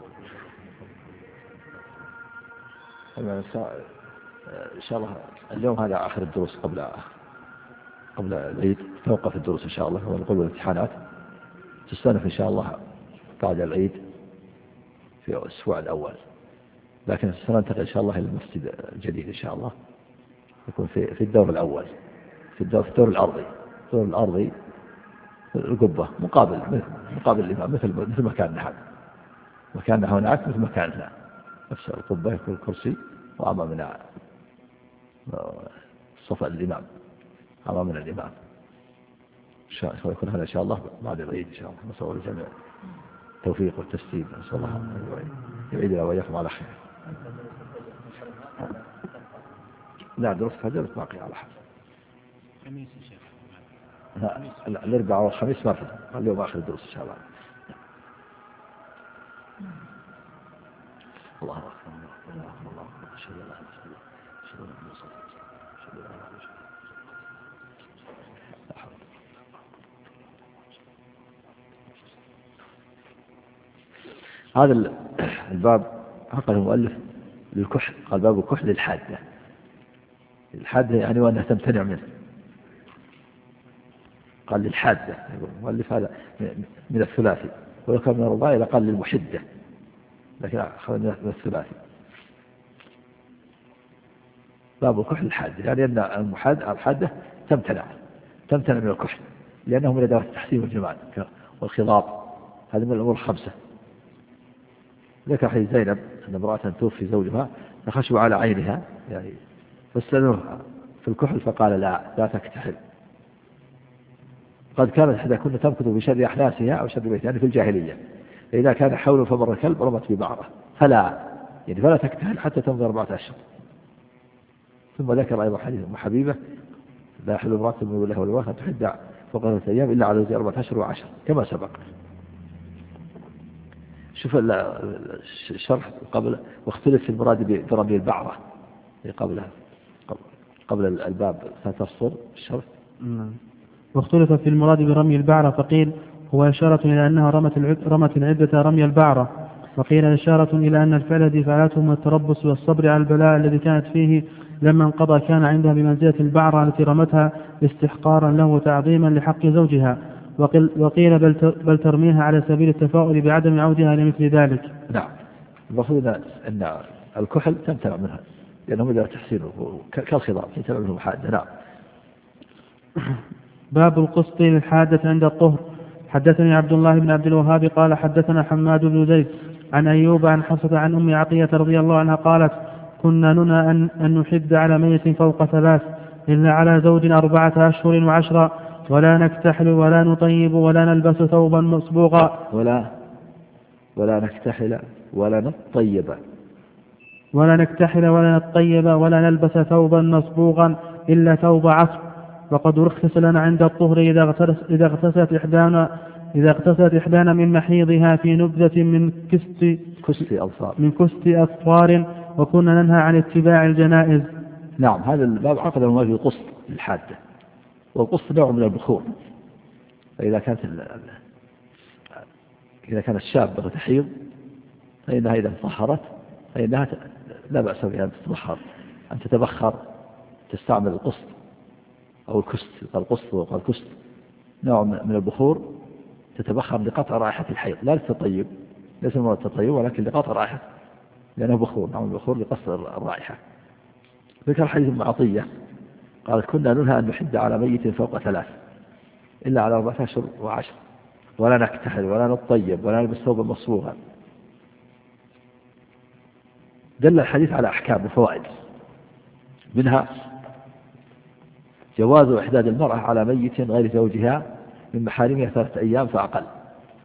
Speaker 3: والفضيلة. إن شاء الله اليوم هذا آخر الدروس قبل قبل العيد، توقف الدروس إن شاء الله ونقوم بالامتحانات، تستأنف إن شاء الله بعد العيد في الأسبوع الأول، لكن سننتقل إن شاء الله إلى المسجد الجديد إن شاء الله، يكون في في الدور الأول، في الدور في الدور الأرضي، الدور الأرضي القبة مقابل مقابل الإمام، مثل مثل مكاننا هذا، مكاننا هناك مثل مكاننا، نفس القبة، يكون الكرسي وأمامنا صف الإمام، أمامنا الإمام. إن شاء الله يكون هذا إن شاء الله بعد العيد إن شاء الله. نسأل الله الجميع التوفيق والتسديد، نسأل الله أن يعيدنا وإياكم على خير. لا دروس فجر باقي على حال.
Speaker 2: خميس يا شيخ.
Speaker 3: لا الأربعاء والخميس ما في، اليوم آخر الدروس إن شاء الله. الله أكبر. الله أكبر. الله أكبر. أشهد أن لا إله إلا الله. أشهد أن محمدا رسول الله. أشهد أن لا إله إلا الله. هذا الباب عقد المؤلف للكحل، قال باب الكحل الحادة. الحادة يعني وأنها تمتنع منه، قال للحادة، المؤلف هذا من الثلاثي، ولو كان من الرباعي لقال للمحدة، لكن أخذ من الثلاثي. باب الكحل الحادة يعني أن الحادة تمتنع تمتنع من الكحل، لأنه من أدوات التحسين والجمال والخضاب، هذه من الأمور الخمسة. ذكر حديث زينب أن امرأة توفي زوجها فخشوا على عينها، يعني فاستأذنوها في الكحل فقال لا لا تكتحل، قد كانت إحدى كنا تمكث بشر أحناسها أو شر بيتها، يعني في الجاهلية، فإذا كان حول فمر الكلب رمت ببعضه فلا يعني فلا تكتحل حتى تمضي أربعة أشهر. ثم ذكر أيضا حديث أم حبيبة لا يحل امرأة من الله والوارث أن تحد فوق ثلاثة أيام إلا على زوجها أربعة أشهر وعشر كما سبق. شوف الشرح قبل، واختلف في المراد برمي البعرة قبلها قبل الباب فتفصل الشرح.
Speaker 2: واختلف في المراد برمي البعرة، فقيل هو إشارة إلى أنها رمت رمت العدة رمي البعرة، وقيل إشارة إلى أن الفعل الذي فعلته من التربص والصبر على البلاء الذي كانت فيه لما انقضى كان عندها بمنزلة البعرة التي رمتها استحقارا له وتعظيما لحق زوجها، وقيل بل ترميها على سبيل التفاؤل بعدم عودها لمثل ذلك.
Speaker 3: نعم، المفروض أن الكحل تمتنع منها لأنه إذا تحسينه كالخضار يتبع منه حادة. نعم.
Speaker 2: باب القسط للحادة عند الطهر. حدثني عبد الله بن عبد الوهاب قال حدثنا حماد بن زيد عن أيوب عن حفصة عن أم عطية رضي الله عنها قالت كنا ننهى أن, أن نحد على ميت فوق ثلاث إلا على زوج أربعة أشهر وعشرة، ولا نكتحل ولا نطيب ولا نلبس ثوبا مصبوغا
Speaker 3: ولا ولا نكتحل ولا نطيب
Speaker 2: ولا نكتحل ولا نطيب ولا نلبس ثوبا مصبوغا إلا ثوب عصر. وقد رخص لنا عند الطهر إذا اغتسلت إذا اغتسلت إحدانا إذا اغتسلت إحدانا من محيضها في نبذة من كست
Speaker 3: كست أظفار
Speaker 2: من كست أظفار، وكنا ننهى عن اتباع الجنائز.
Speaker 3: نعم، هذا الباب عقد المؤلف القسط للحادة، والقسط نوع من البخور، فإذا كانت إذا كانت شابة تحيض فإنها إذا تطهرت فإنها لا بأس بها أن تتبخر أن تتبخر تستعمل القسط أو الكست، قال القسط وقال الكست نوع من البخور تتبخر لقطع رائحة الحيض، لا للتطيب، ليس من التطيب ولكن لقطع رائحة، لأنه بخور، نوع من البخور لقصر الرائحة. ذكر حديث ابن عطية قالت كنا ننهى أن نحد على ميت فوق ثلاث إلا على أربعة أشهر وعشر، ولا نكتحل ولا نطيب ولا نلبس ثوبا مصبوغا. دل الحديث على أحكام وفوائد، منها جواز إحداد المرأة على ميت غير زوجها من محارمها ثلاثة أيام فأقل،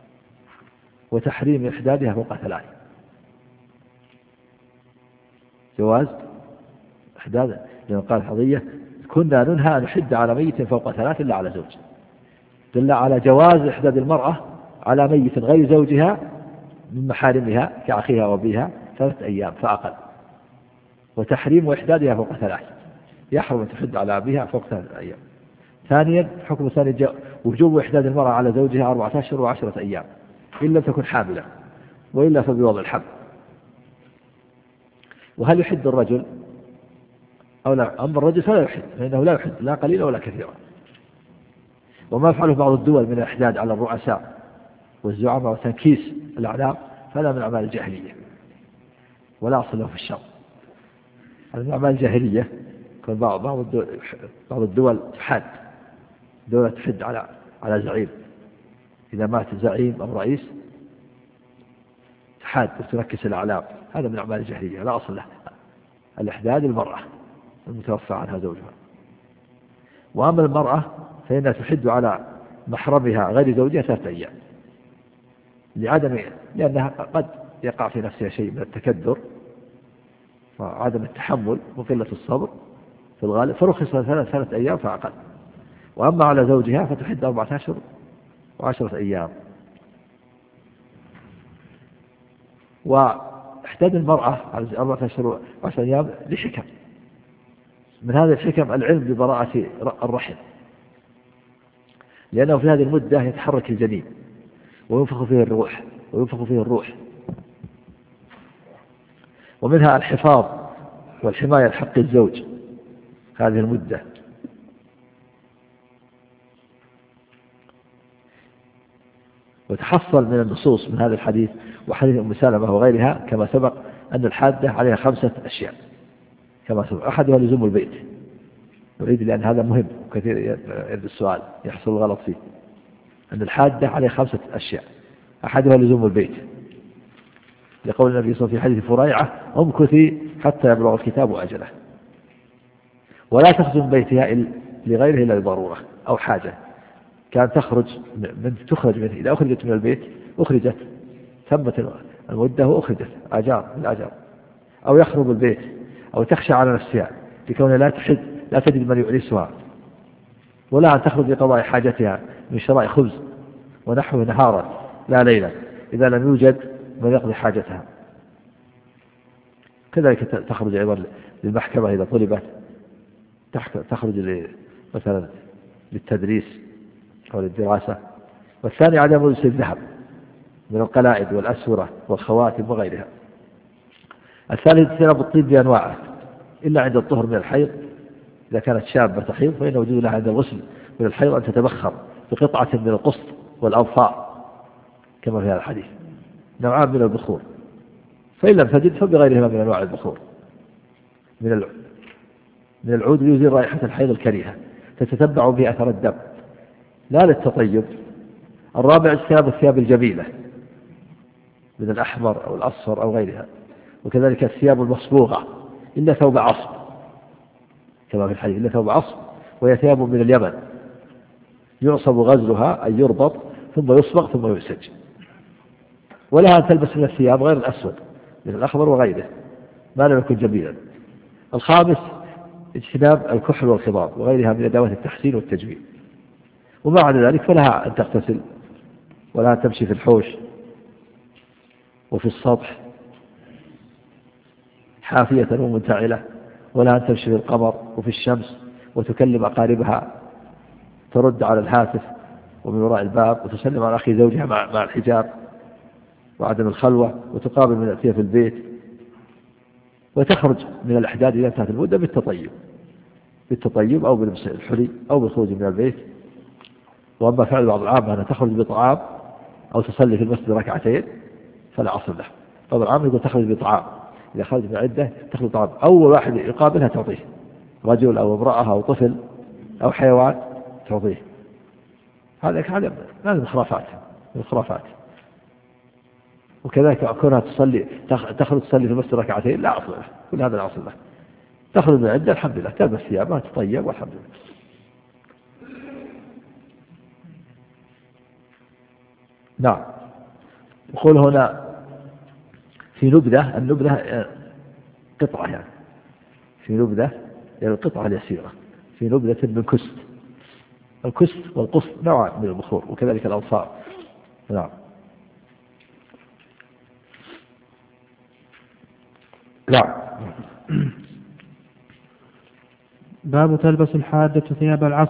Speaker 3: وتحريم إحدادها فوق ثلاث. جواز إحداد، لأن قال الحضية كنا ننهى أن نحد على ميت فوق ثلاث إلا على زوج، دل على جواز إحداد المرأة على ميت غير زوجها من محارمها كأخيها وأبيها ثلاثة أيام فأقل، وتحريم إحدادها فوق ثلاث، يحرم أن تحد على أبيها فوق ثلاثة أيام. ثانيا حكم ثاني وجوب إحداد المرأة على زوجها أربعة أشهر وعشرة أيام إن لم تكن حاملة، وإلا فبوضع الحمل. وهل يحد الرجل أو لا؟ أما الرجل فلا يحد، فإنه لا يحد لا قليلا ولا كثيرا. وما يفعله بعض الدول من الإحداد على الرؤساء والزعماء وتنكيس الأعلام فلا من أعمال الجاهلية ولا أصل له في الشرع. هذا من أعمال الجاهلية. كان بعض بعض الدول بعض الدول تحد، دولة تحد على على زعيم، إذا مات زعيم أو رئيس تحد وتنكس الأعلام، هذا من أعمال الجاهلية لا أصل له. الإحداد المرأة المتوفى عنها زوجها. وأما المرأة فإنها تحد على محرمها غير زوجها ثلاثة أيام لعدم لأنها قد يقع في نفسها شيء من التكدر وعدم التحمل وقلة الصبر في الغالب، فرخص ثلاث ثلاث أيام فأقل. وأما على زوجها فتحد أربعة أشهر وعشرة أيام. واحتاج المرأة على أربعة أشهر وعشرة أيام لحكم، من هذه الحكم العلم ببراءة الرحم، لأنه في هذه المدة يتحرك الجنين وينفخ فيه الروح وينفخ فيه الروح. ومنها الحفاظ والحماية لحق الزوج هذه المدة. وتحصل من النصوص من هذا الحديث وحديث أم سلمة وغيرها كما سبق أن الحادة عليها خمسة أشياء كما سبق. أحدها لزوم البيت، نريد لأن هذا مهم وكثير يرد السؤال يحصل الغلط فيه، أن الحادة عليها خمسة أشياء. أحدها لزوم البيت لقول النبي صلى الله عليه وسلم في حديث فريعة امكثي حتى يبلغ الكتاب أجله، ولا تخرج من بيتها لغيره إلا لضرورة أو حاجة. كان تخرج من تخرج منه، إذا أخرجت من البيت أخرجت ثمت المدة وأخرجت أجار الأجار، أو يخرب البيت أو تخشى على نفسها لكونها لا تحد لا تجد من يؤنسها، ولا أن تخرج لقضاء حاجتها من شراء خبز ونحوه نهارا لا ليلا إذا لم يوجد من يقضي حاجتها. كذلك تخرج أيضا للمحكمة إذا طلبت، تخرج مثلا للتدريس أو للدراسة. والثاني عدم لبس الذهب من القلائد والأسورة والخواتم وغيرها. الثالث اجتناب الطيب بأنواعه إلا عند الطهر من الحيض، إذا كانت شابة تحيض فإن وجود لها عند الغسل من الحيض أن تتبخر بقطعة من القسط والأظفار كما في هذا الحديث، نوعان من البخور، فإن لم تجد فبغيرهما من أنواع البخور من العود من العود ليزيل رائحة الحيض الكريهة تتتبع به أثر الدم لا للتطيب. الرابع اجتناب الثياب الجميلة من الأحمر أو الأصفر أو غيرها، وكذلك الثياب المصبوغة إلا ثوب عصب كما في الحديث، إلا ثوب عصب وهي ثياب من اليمن يعصب غزلها أي يربط ثم يصبغ ثم يسج. ولها أن تلبس من الثياب غير الأسود من الأخضر وغيره ما لم يكن جميلا. الخامس اجتناب الكحل والخضاب وغيرها من أدوات التحسين والتجميل. وبعد ذلك فلها أن تغتسل، ولا أن تمشي في الحوش وفي السطح حافية ومنتعلة، ولا أن تمشي في القمر وفي الشمس وتكلم أقاربها، ترد على الهاتف ومن وراء الباب، وتسلم على أخي زوجها مع, مع الحجاب وعدم الخلوة، وتقابل من يأتيها في البيت. وتخرج من الأحداد إذا انتهت المدة بالتطيب بالتطيب أو باللبس الحلي أو بالخروج من البيت. وأما فعل بعض العامة أنها تخرج بطعام أو تصلي في المسجد ركعتين فلا أصل له. بعض العامة يقول تخرج بطعام، إذا خرج من عدة تخرج بطعام، أول واحد يقابلها تعطيه، رجل أو امرأة أو طفل أو حيوان تعطيه. هذا هذا هذا من خرافات من الخرافات. وكذلك كونها تصلي تخرج تصلي في المسجد ركعتين لا أصل له، كل هذا لا أصل له. تخرج من عدة الحمد لله، تلبس ثيابها تطيب والحمد لله. نعم. يقول هنا في نبذة، النبذة قطعة يعني في نبذة يعني القطعة اليسيرة في نبذة من كست. الكست والقسط نوعان من البخور وكذلك الأوصار. نعم. نعم.
Speaker 2: باب تلبس الحادة ثياب العصر.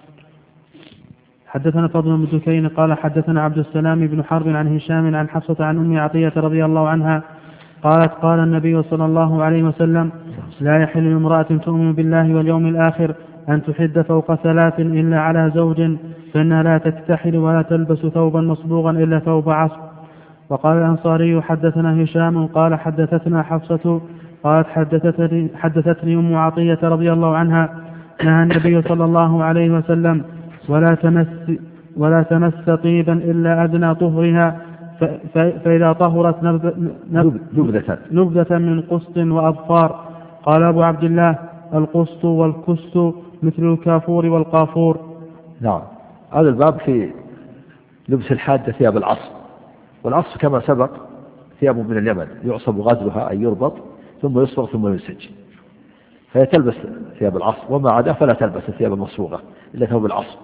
Speaker 2: حدثنا فضل بن دكين قال حدثنا عبد السلام بن حرب عن هشام عن حفصة عن أم عطية رضي الله عنها قالت قال النبي صلى الله عليه وسلم لا يحل لامرأة تؤمن بالله واليوم الآخر أن تحد فوق ثلاث إلا على زوج فإنها لا تكتحل ولا تلبس ثوبا مصبوغا إلا ثوب عصر. وقال الأنصاري حدثنا هشام قال حدثتنا حفصة قالت حدثتني, حدثتني أم عطية رضي الله عنها نهى النبي صلى الله عليه وسلم ولا تمس, ولا تمس طيبا إلا أدنى طهرها فإذا طهرت نبذة, نبذة من قسط وأظفار. قال أبو عبد الله القسط والكست مثل الكافور والقافور.
Speaker 3: نعم. هذا الباب في لبس الحادة ثياب العصر. والعصر كما سبق ثياب من اليمن يعصب غزلها أي يربط ثم يصبغ ثم ينسج، فهي تلبس ثياب العصر وما عدا فلا تلبس الثياب المصبوغة إلا ثوب العصر.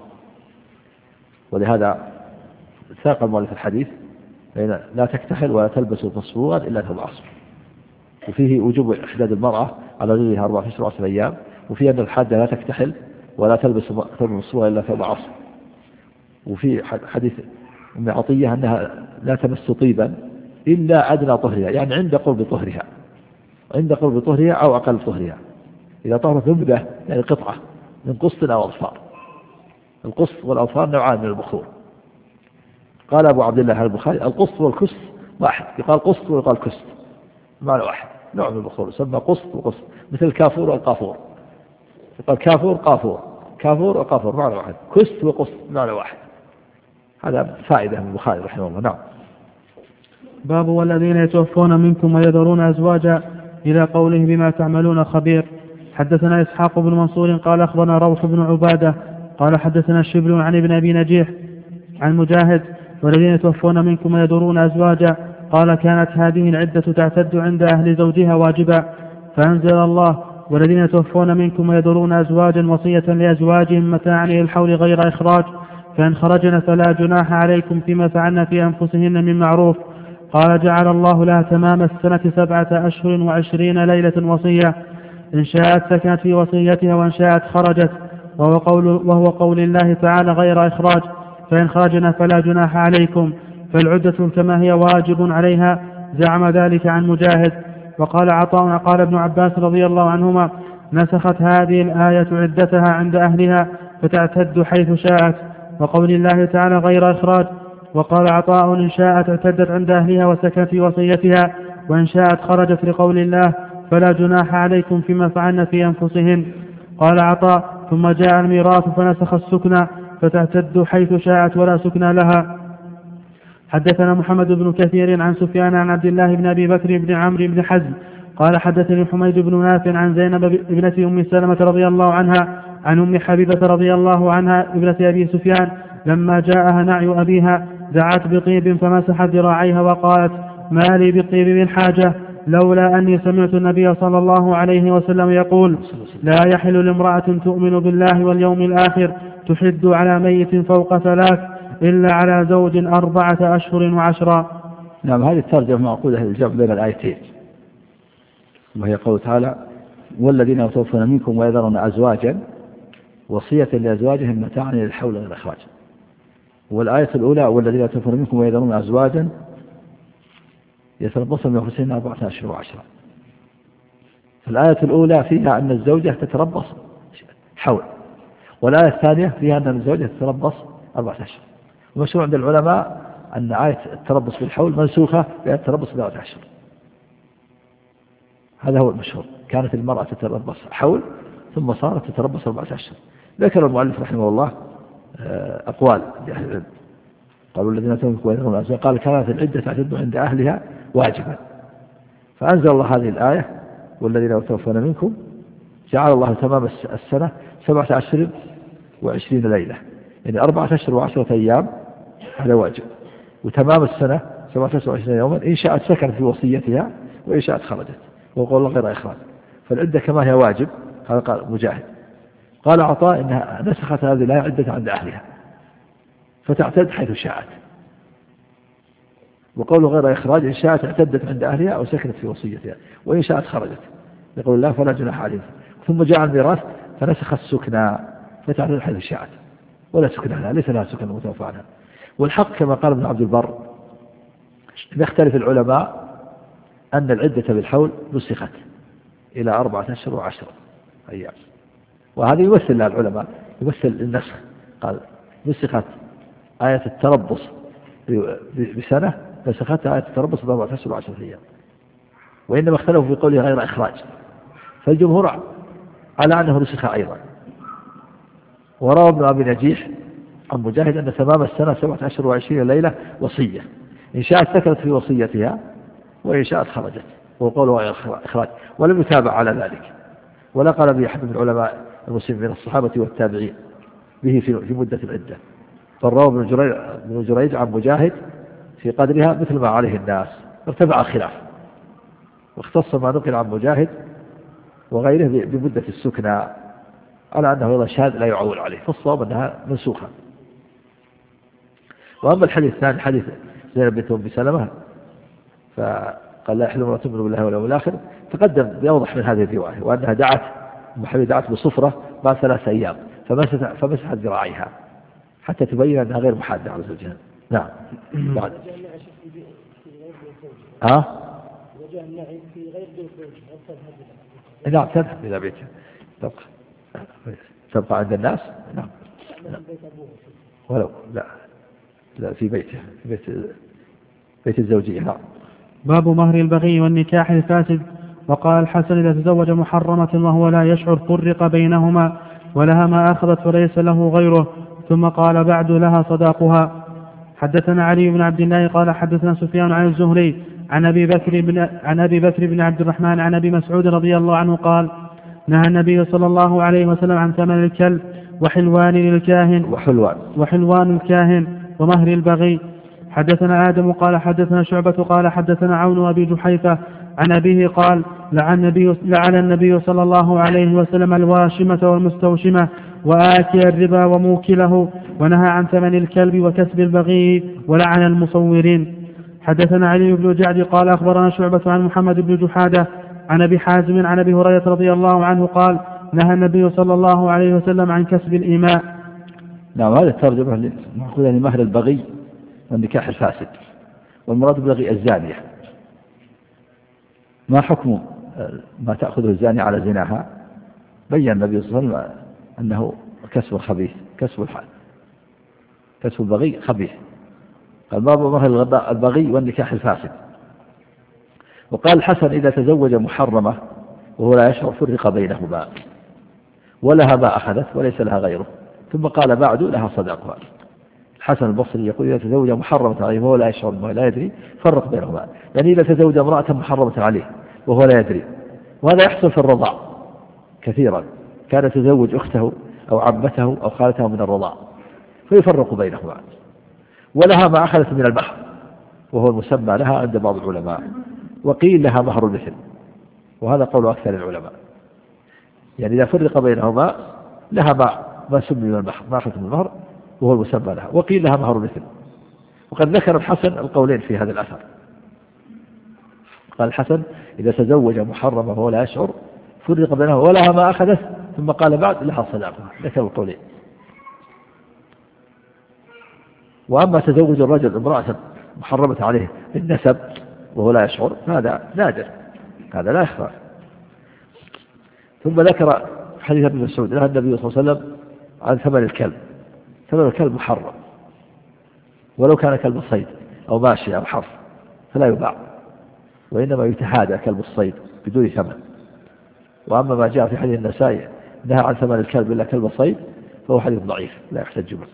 Speaker 3: ولهذا ساق المؤلف الحديث لا تكتحل ولا تلبس مصبوغا إلا ثوب العصر. وفيه وجوب إحداد المرأة على غيرها أربعة عشر وعشر أيام، وفيه أن الحادة لا تكتحل ولا تلبس ثوب مصبوغا إلا ثوب العصر. وفي حديث أم عطية أنها لا تمس طيبا إلا أدنى طهرها، يعني عند قرب طهرها، عند قرب طهرها أو أقل طهرها. إذا طهرت نبذة يعني قطعة من قسط أو أظفار. القسط والأظفار نوعان من البخور. قال أبو عبد الله البخاري القسط والكست واحد، يقال قسط ويقال كست، معنى واحد، نوع من البخور يسمى قسط وقسط، مثل الكافور والقافور، يقال كافور قافور، كافور وقافور معنى واحد، كست وقسط معنى واحد. هذا فائدة من البخاري رحمه الله. نعم.
Speaker 2: باب والذين يتوفون منكم ويذرون أزواجا إلى قوله بما تعملون خبير. حدثنا إسحاق بن منصور قال أخبرنا روح بن عبادة قال حدثنا الشبل عن ابن أبي نجيح عن مجاهد والذين يتوفون منكم ويذرون أزواجا قال كانت هذه العدة تعتد عند أهل زوجها واجبا، فأنزل الله والذين يتوفون منكم ويذرون أزواجا وصية لأزواجهم متاعا إلى الحول غير إخراج، فإن خرجن فلا جناح عليكم فيما فعلن في أنفسهن من معروف. قال جعل الله لها تمام السنة سبعة أشهر وعشرين ليلة وصية، إن شاءت سكنت في وصيتها وإن شاءت خرجت، وهو قول, وهو قول الله تعالى غير إخراج، فإن خرجنا فلا جناح عليكم، فالعدة كما هي واجب عليها. زعم ذلك عن مجاهد. وقال عطاء قال ابن عباس رضي الله عنهما نسخت هذه الآية عدتها عند أهلها فتعتد حيث شاءت، وقول الله تعالى غير إخراج. وقال عطاء إن شاءت اعتدت عند أهلها وسكنت في وصيتها، وإن شاءت خرجت لقول الله فلا جناح عليكم فيما فعلن في أنفسهن. قال عطاء ثم جاء الميراث فنسخ السكنى فتعتد حيث شاءت ولا سكنى لها. حدثنا محمد بن كثير عن سفيان عن عبد الله بن أبي بكر بن عمرو بن حزم قال حدثني حميد بن نافع عن زينب ابنة أم سلمة رضي الله عنها عن أم حبيبة رضي الله عنها ابنة أبي سفيان لما جاءها نعي أبيها دعت بطيب فمسحت ذراعيها وقالت ما لي بالطيب من حاجة لولا أني سمعت النبي صلى الله عليه وسلم يقول لا يحل لامرأة تؤمن بالله واليوم الآخر تحد على ميت فوق ثلاث إلا على زوج أربعة أشهر وعشرا.
Speaker 3: نعم. هذه الترجمة معقولة الجمع بين الآيتين، وهي قول تعالى والذين يتوفون منكم ويذرون أزواجا وصية لأزواجهم متاعا إلى الحول غير إخراج. والآية الأولى والذين يتوفون منكم ويذرون أزواجا يتربصن بأنفسهن أربعة أشهر وعشرا. الآية الأولى فيها أن الزوجة تتربص حول، والآية الثانية فيها أن الزوجة تتربص أربعة أشهر. ومشروع عند العلماء أن آية التربص بالحول منسوخة بآية التربص بأربعة أشهر. هذا هو المشهور. كانت المرأة تتربص حول ثم صارت تتربص أربعة أشهر. ذكر المؤلف رحمه الله أقوال قالوا الذين يتوفون ويذرون أزواجا قال كانت العدة تعتد عند أهلها واجبا، فأنزل الله هذه الآية والذين يتوفون منكم جعل الله تمام السنة سبعة أشهر وعشرين ليلة، يعني أربعة أشهر وعشرة أيام هذا واجب، وتمام السنة سبعة أشهر وعشرين يوما إن شاءت سكنت في وصيتها وإن شاءت خرجت. وقول غير إخراج، فالعدة كما هي واجب. هذا قال مجاهد. قال عطاء إنها نسخت هذه الآية عدة عند أهلها فتعتد حيث شاءت، وقول غير إخراج إن شاءت اعتدت عند أهلها أو سكنت في وصيتها، وإن شاءت خرجت، يقول الله فلا جناح عليهم. ثم جاء الميراث فنسخ السكنى فتعتد حيث شاءت ولا سكن لها، ليس لها سكن متوفى عنها. والحق كما قال ابن عبد البر يختلف العلماء أن العدة بالحول نسخت إلى أربعة أشهر وعشرة أيام، وهذا يمثل لها العلماء، يمثل النسخ. قال نسخت آية التربص بسنة، نسخت آية التربص بأربعة أشهر وعشرة أيام، وإنما اختلفوا في قوله غير إخراج، فالجمهور على أنه نسخ أيضا. وروى ابن أبي نجيح عن مجاهد أن تمام السنة سبعة أشهر وعشرين ليلة وصية، إن شاءت سكنت في وصيتها وإن شاءت خرجت، وقوله غير إخراج، ولم يتابع على ذلك، ولا قال به أحد من علماء المسلمين من الصحابة والتابعين به في مدة العدة. فالروى ابن جريج عن مجاهد في قدرها مثل ما عليه الناس، ارتفع الخلاف، واختص ما نقل عن مجاهد وغيره بمدة السكنى على أنه إذا شاذ لا يعول عليه، فالصواب أنها منسوخة. وأما الحديث الثاني حديث زينب بنت أم سلمة فقال لا يحل امرأة تؤمن بالله واليوم الآخر، تقدم بأوضح من هذه الرواية، وأنها دعت أم حبيب دعت بصفرة بعد ثلاث أيام فمسحت ذراعيها حتى تبين أنها غير محادة على زوجها. نعم. بعد ها وجه النعي في غير بيت زوجها، نعم تذهب إلى بيتها، تبقى تبقى عند الناس. نعم. ولو لا لا في بيته، في بيت بيت الزوجية. نعم.
Speaker 2: باب مهر البغي والنكاح الفاسد. وقال الحسن إذا تزوج محرمة وهو لا يشعر فرق بينهما ولها ما أخذت وليس له غيره، ثم قال بعد لها صداقها. حدثنا علي بن عبد الله قال حدثنا سفيان عن الزهري عن أبي بكر بن, عن أبي بكر بن عبد الرحمن عن أبي مسعود رضي الله عنه قال نهى النبي صلى الله عليه وسلم عن ثمن الكلب وحلوان للكاهن
Speaker 3: وحلوان,
Speaker 2: وحلوان الكاهن ومهر البغي. حدثنا آدم قال حدثنا شعبة قال حدثنا عون أبي جحيفة عن أبيه قال لعن النبي, لعن النبي صلى الله عليه وسلم الواشمة والمستوشمة وآكل الربا وموكله، ونهى عن ثمن الكلب وكسب البغي، ولعن المصورين. حدثنا علي بن جعد قال أخبرنا شعبة عن محمد بن جحادة عن أبي حازم عن أبي هريرة رضي الله عنه قال نهى النبي صلى الله عليه وسلم عن كسب الإماء.
Speaker 3: نعم. هذا الترجمة نأخذ يعني مهر البغي والنكاح الفاسد، والمراد بالبغي الزانية. ما حكم ما تأخذه الزانية على زناها؟ بيّن النبي صلى الله عليه وسلم أنه كسب خبيث، كسب الحال، كسب البغي خبيث. قال باب مهر البغي والنكاح الفاسد. وقال الحسن إذا تزوج محرمة وهو لا يشعر فرق بينهما ولها ما أخذت وليس لها غيره، ثم قال بعد لها صداقها. الحسن البصري يقول إذا تزوج محرمة عليه وهو لا يشعر وهو لا يدري فرق بينهما، يعني إذا تزوج امرأة محرمة عليه وهو لا يدري، وهذا يحصل في الرضاع كثيرا، كان يتزوج أخته أو عمته أو خالته من الرضاع فيفرق بينهما، ولها ما أخذت من المهر وهو المسمى لها عند بعض العلماء، وقيل لها مهر المثل، وهذا قول أكثر العلماء، يعني إذا فرق بينهما لها ما ما سمي من المهر، ما أخذت من المهر وهو المسمى لها، وقيل لها مهر المثل. وقد ذكر الحسن القولين في هذا الأثر. قال الحسن إذا تزوج محرمة وهو لا يشعر فرق بينهما ولها ما أخذت، ثم قال بعد لها صداقها، ذكر القولين. وأما تزوج الرجل امرأة محرمة عليه بالنسب وهو لا يشعر هذا نادر، هذا لا يخفى. ثم ذكر حديث ابن مسعود نهى النبي صلى الله عليه وسلم عن ثمن الكلب. ثمن الكلب محرم ولو كان كلب الصيد أو ماشي أو حرف فلا يباع، وإنما يتحادى كلب الصيد بدون ثمن. وأما ما جاء في حديث النسائي نهى عن ثمن الكلب إلا كلب الصيد فهو حديث ضعيف لا يحتج به.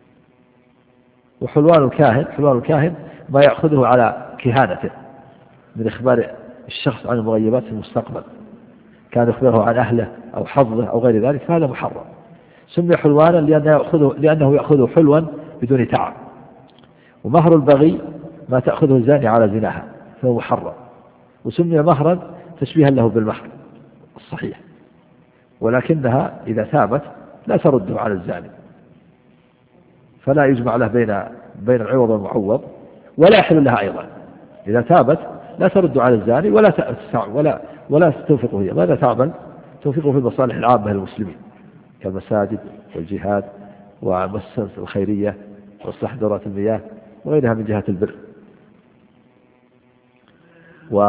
Speaker 3: وحلوان الكاهن، حلوان الكاهن ما يأخذه على كهانته من إخبار الشخص عن المغيبات في المستقبل، كان يخبره عن أهله أو حظه أو غير ذلك، فهذا محرم. سمي حلوانا لأنه يأخذه, لأنه يأخذه حلوا بدون تعب. ومهر البغي ما تأخذه الزاني على زناها فهو محرم، وسمي مهرا تشبيها له بالمهر الصحيح، ولكنها إذا ثابت لا ترد على الزاني، فلا يجمع له بين بين العوض والمعوض، ولا يحل لها أيضا. إذا ثابت لا ترد على الزاني ولا ولا ولا تنفقه هي. ماذا تعمل؟ تنفقه في المصالح العامة للمسلمين كالمساجد والجهاد والمؤسسات الخيرية وإصلاح دورات المياه وغيرها من جهات البر. و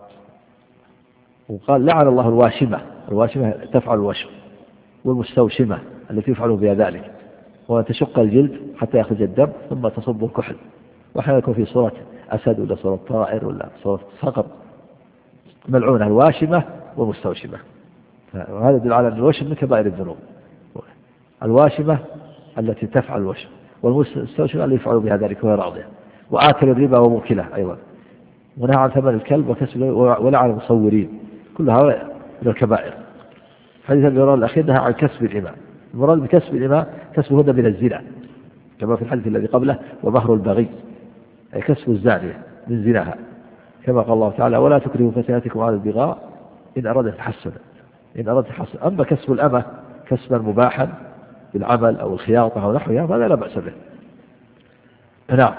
Speaker 3: وقال لعن الله الواشمة، الواشمة تفعل الوشم، والمستوشمة التي يفعل بها ذلك، وتشق الجلد حتى يخرج الدم ثم تصب الكحل، وأحيانا يكون في صورة أسد ولا صورة طائر ولا صورة صقر، ملعونة الواشمة والمستوشمة. وهذا يدل على أن الوشم من كبائر الذنوب، الواشمة التي تفعل الوشم، والمستوشمة التي يفعل بها ذلك وهي راضية، وآكل الربا وموكله أيضا، ونهى عن ثمن الكلب وكسب ولعن المصورين، كل هؤلاء من الكبائر. حديث المراد الأخير نهى عن كسب الإماء، المراد بكسب الإماء كسبهن من الزنا كما في الحديث الذي قبله ومهر البغي، أي كسب الزانية من زناها، كما قال الله تعالى ولا تكرهوا فتياتكم على البغاء إن أراد تحسنا، إن أراد تحسنا. أما كسب الأمة كسبا مباحا بالعمل أو الخياطة أو نحوها فهذا لا بأس به. نعم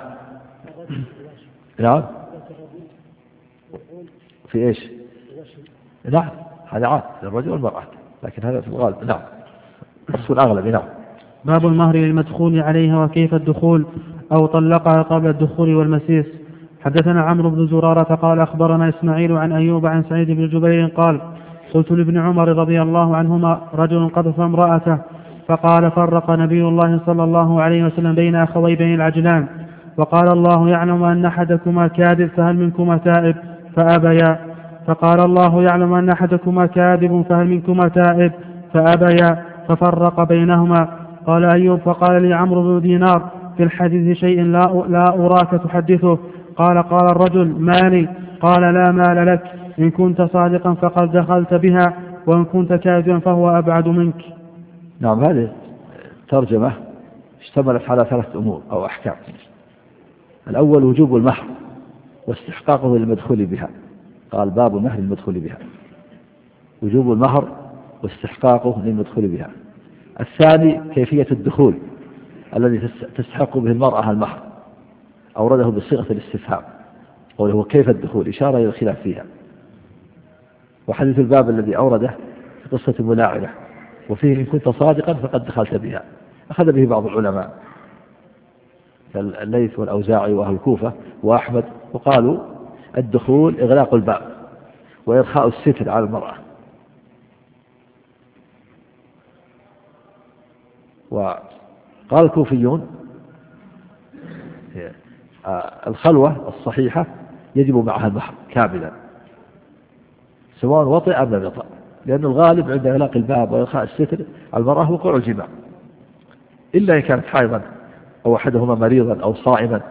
Speaker 3: نعم في إيش؟ نعم هذا عاد للرجل والمرأة، لكن هذا في الغالب. نعم نصف الأغلب. نعم.
Speaker 2: باب المهر للمدخول عليها وكيف الدخول أو طلقها قبل الدخول والمسيس. حدثنا عمرو بن زرارة قال أخبرنا إسماعيل عن أيوب عن سعيد بن جبير قال قلت لابن عمر رضي الله عنهما رجل قذف امرأته فقال فرق نبي الله صلى الله عليه وسلم بين أخوي بني العجلان وقال الله يعلم أن أحدكما كاذب فهل منكما تائب فأبيا، فقال الله يعلم أن أحدكما كاذب فهل منكما تائب فأبيا، ففرق بينهما. قال أيوب فقال لي عمرو بن دينار في الحديث شيء لا, لا أراك تحدثه. قال قال الرجل مالي؟ قال لا مال لك، إن كنت صادقا فقد دخلت بها، وإن كنت كاذبا فهو أبعد منك.
Speaker 3: نعم هذه ترجمة اشتملت على ثلاث أمور أو أحكام. الأول وجوب المهر واستحقاقه للمدخول بها، قال باب مهر المدخول بها، وجوب المهر واستحقاقه للمدخول بها. الثاني كيفية الدخول الذي تستحق به المرأة المهر، أورده بصيغة الاستفهام قوله كيف الدخول إشارة إلى الخلاف فيها. وحديث الباب الذي أورده في قصة ملاعنة وفيه إن كنت صادقا فقد دخلت بها، أخذ به بعض العلماء الليث والأوزاعي وأهل الكوفة وأحمد، وقالوا الدخول إغلاق الباب وإرخاء الستر على المرأة. وقال الكوفيون الخلوة الصحيحة يجب معها المهر كاملا سواء وطئ أم لم يطئ، لأن الغالب عند إغلاق الباب وإرخاء الستر على المرأة وقوع الجماع، إلا إن كانت حائضا أو أحدهما مريضا أو صائما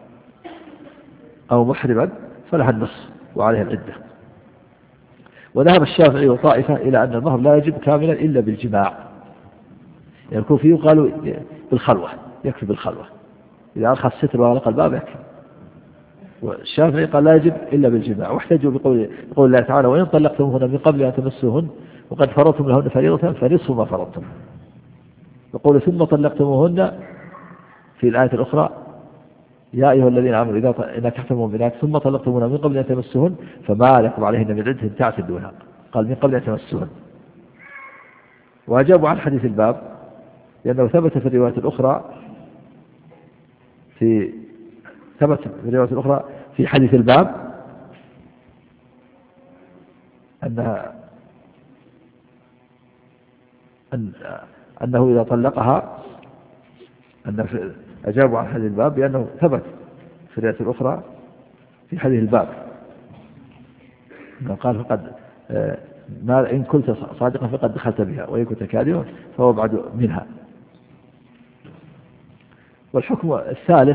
Speaker 3: أو محرما فلها النصف وعليها العدة. وذهب الشافعي وطائفة إلى أن المهر لا يجب كاملا إلا بالجماع، يعني الكوفيون قالوا بالخلوة يكفي بالخلوة، إذا أرخى الستر وأغلق الباب يكفي. والشافعي قال لا يجب إلا بالجماع، واحتجوا بقول, بقول الله تعالى وإن طلقتموهن من قبل أن تمسوهن وقد فرضتم لهن فريضة فنصف ما فرضتم. يقول ثم طلقتموهن في الآية الأخرى يا أيها الذين آمنوا إذا نكحتم المؤمنات ثم طلقتموهن من قبل أن تمسوهن فما لكم عليهن من عدة تعتدونها، قال من قبل أن تمسوهن. وأجابوا عن حديث الباب لأنه ثبت في الرواية الأخرى في ثبت في الرواية الأخرى في حديث الباب أنها أن أنه إذا طلقها أن أجابوا عن حديث الباب بأنه ثبت في الرواية الأخرى في حديث الباب قال فقد ما إن كنت صادقا فقد دخلت بها وإن كنت كاذبا فهو بعد منها. والحكم الثالث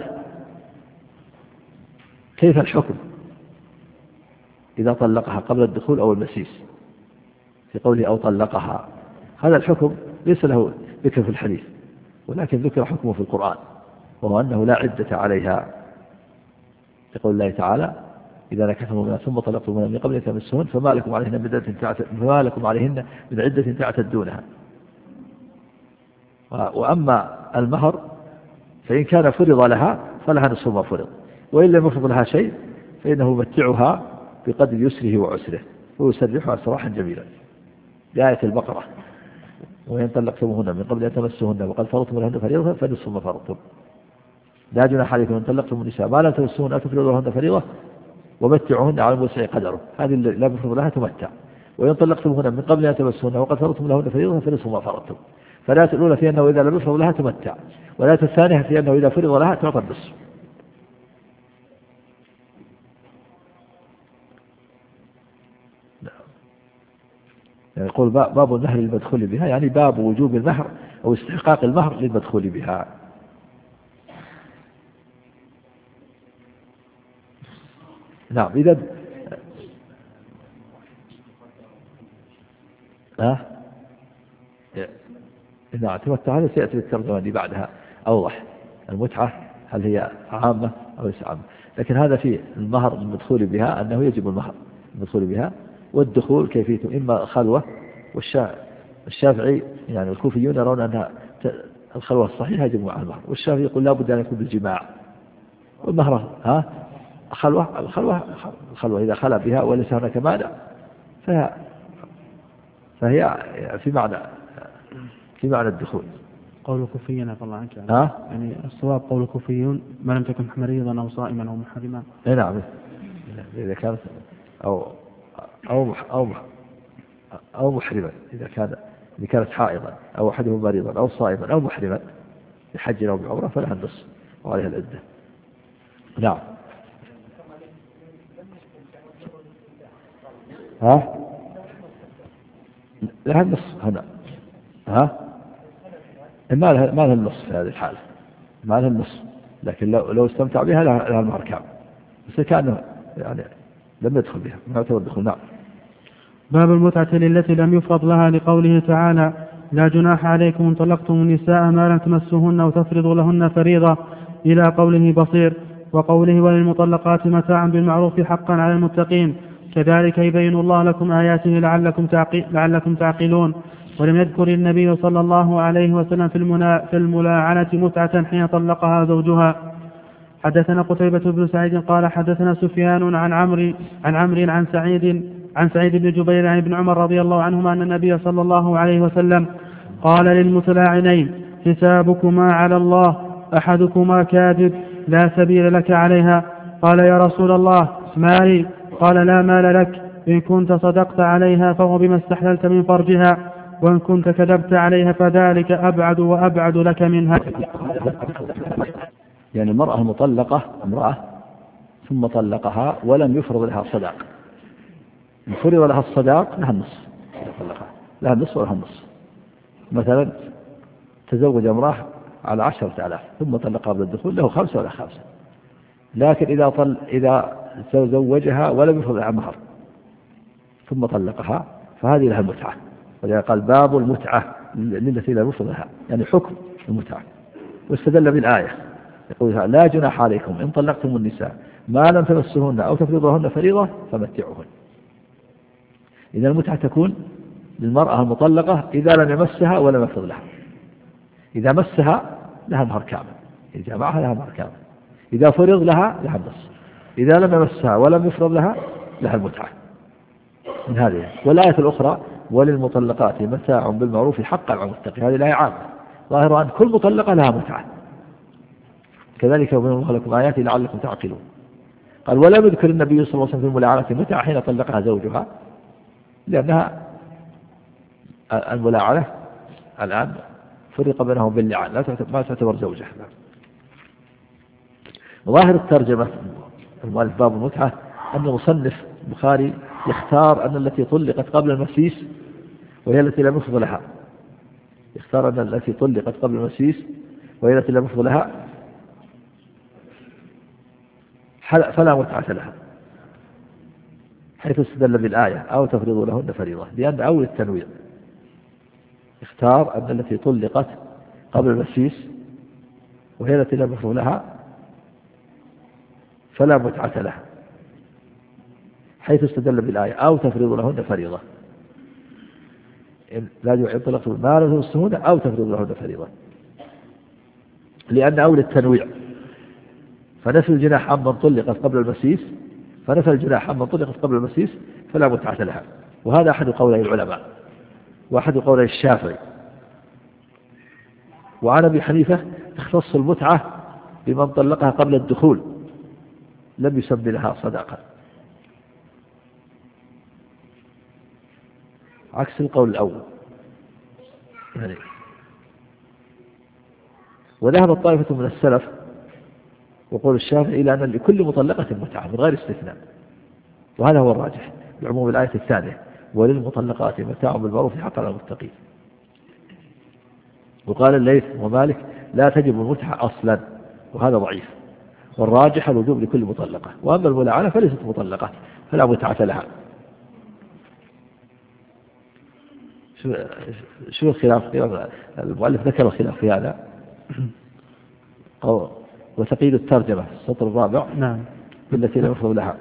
Speaker 3: كيف الحكم إذا طلقها قبل الدخول أو المسيس، في قوله أو طلقها هذا الحكم ليس له ذكر في الحديث ولكن ذكر حكمه في القرآن، وهو أنه لا عدة عليها، يقول الله تعالى إذا نكحتموهن ثم طلقتموهن من قبل أن تمسهن فما لكم عليهن من عدة فما لكم عليهن من عدة تعتدونها. وأما المهر فإن كان فرض لها فلها نصف ما فرض، وإن لم يفرض لها شيء فإنه يمتعها بقدر يسره وعسره ويسرحها سراحا جميلا بآية البقرة: وإن طلقتموهن من قبل أن تمسوهن وقد فرضتم لهن فريضة فنصف ما فرضتم. لا جناح عليكم إن طلقتم النساء ما لا تمسوهن أو تفرضوا لهن فريضة ومتعوهن على الموسع قدره، هذه لا يفرض لها تمتع. وإن طلقتموهن من قبل أن تمسوهن وقد فرضتم لهن فريضة فنصف ما فرضتم. فلا الأولى في أنه إذا لم يفرض لها تمتع، ولا الثانية في أنه إذا فرض لها تعطى النصف. يعني يقول باب النهر للمدخول بها، يعني باب وجوب المهر أو استحقاق المهر للمدخول بها. نعم. إذا ها نعم تمتع هذا سيأتي بالترجمة اللي بعدها أوضح. المتعة هل هي عامة أو ليس عامة، لكن هذا في المهر المدخول بها أنه يجب المهر المدخول بها، والدخول كيفيته إما خلوة، والشافعي يعني الكوفيون يرون أنها الخلوة الصحيحة يجب مع المهر، والشافعي يقول لا بد أن يكون بالجماع. والمهر ها خلوة الخلوة الخلوة إذا خلى بها وليس هناك مانع فهي فهي في معنى في معنى الدخول.
Speaker 2: قول الكوفيين عفى الله عنك يعني,
Speaker 3: ها؟
Speaker 2: يعني الصواب قول الكوفيون ما لم تكن مريضا أو صائما أو محرما.
Speaker 3: اي نعم، إذا كانت أو أو أو أو محرما، إذا كان إذا كانت حائضا أو أحدهم مريضا أو صائما أو محرما بحج أو بعمرة فلها النصف وعليها العدة. نعم. ها؟ لها النصف هنا. ها؟ ما لها ما لها النصف في هذه الحالة، ما لها النصف، لكن لو لو استمتع بها لها المهر كامل، بس كأنه يعني لم يدخل بها ما يعتبر دخول. نعم.
Speaker 2: باب المتعة للتي لم يفرض لها لقوله تعالى: لا جناح عليكم إن طلقتم النساء ما لم تمسوهن وتفرضوا لهن فريضة، إلى قوله بصير، وقوله وللمطلقات متاع بالمعروف حقا على المتقين، كذلك يبين الله لكم آياته لعلكم تعقل لعلكم تعقلون. ولم يذكر النبي صلى الله عليه وسلم في, في الملاعنة متعة حين طلقها زوجها. حدثنا قتيبة بن سعيد قال حدثنا سفيان عن عمرو عن عمرو عن سعيد عن سعيد بن جبير عن ابن عمر رضي الله عنهما أن النبي صلى الله عليه وسلم قال للمتلاعنين: حسابكما على الله، أحدكما كاذب لا سبيل لك عليها. قال: يا رسول الله مالي؟ قال: لا مال لك، إن كنت صدقت عليها فهو بما استحللت من فرجها، وإن كنت كذبت عليها فذلك أبعد وأبعد لك منها.
Speaker 3: يعني المرأة المطلقة امرأة ثم طلقها ولم يفرض لها صداق، إن فرض لها الصداق لها النصف، لها النصف ولها النصف. مثلا تزوج امرأة على عشرة آلاف ثم طلقها قبل الدخول له خمسة ولا خمسة، لكن إذا طل إذا تزوجها ولم يفرض لها مهر ثم طلقها فهذه لها المتعة. ولذلك قال باب المتعة للتي لا يفرض لها، يعني حكم المتعة. واستدل بالآية يقول: لا جناح عليكم إن طلقتم النساء ما لم تمسوهن أو تفرضوهن فريضة فمتعوهن. إذا المتعة تكون للمرأة المطلقة إذا لم يمسها ولم يفرض لها. إذا مسها لها مهر كامل، إذا جمعها لها مهر كامل، إذا فرض لها لها النصف، إذا لم يمسها ولم يفرض لها لها المتعة من هذه. والآية الأخرى: وللمطلقات متاع بالمعروف حقا على المتقين، هذه الآية عامة ظاهرة أن كل مطلقة لها متعة. كذلك يبين الله لكم آياته لعلكم تعقلون. قال: ولم يذكر النبي صلى الله عليه وسلم في الملاعنة متعة حين طلقها زوجها، لأنها الملاعنة الآن فرق بينهم باللعان، لا ما تعتبر زوجة. ظاهر الترجمة المؤلف باب المتعة أن المصنف البخاري يختار أن التي طلقت قبل المسيس وهي التي لم يفرض لها، يختار أن التي طلقت قبل المسيس وهي التي لم يفرض لها فلا متعة لها، حيث استدل بالآية: أو تفرضوا لهن فريضة، لأن أول التنويع اختار أن التي طلقت قبل المسيس وهي التي لم يفرض لها فلا متعة لها، حيث استدل بالآية أو تفرض لهن فريضة، لا يعين طلقتم ما لم تمسهن أو تفرض لهن فريضة، لأن أولى التنويع، فنفي الجناح عمن طلقت قبل المسيس، فنفى الجناح عمن طلقت قبل المسيس فلا متعة لها. وهذا أحد قولي العلماء وأحد قولي الشافعي. وعن أبي حنيفة تختص المتعة بمن طلقها قبل الدخول لم يسمى لها صداقة، عكس القول الأول يعني. وذهب الطائفة من السلف وقول الشافعي إلى أن لكل مطلقة متعة من غير استثناء، وهذا هو الراجح بعموم الآية الثانية وللمطلقات متاع بالمعروف حقا على المتقين. وقال الليث ومالك لا تجب المتعة أصلا، وهذا ضعيف، والراجح الوجوب لكل مطلقة، وأما الملاعنة فليست مطلقة فلا متعة لها. شو شو الخلاف؟ المؤلف ذكر الخلاف في هذا. وتقييد الترجمة السطر الرابع
Speaker 2: نعم
Speaker 3: بالتي لم يفرض لها،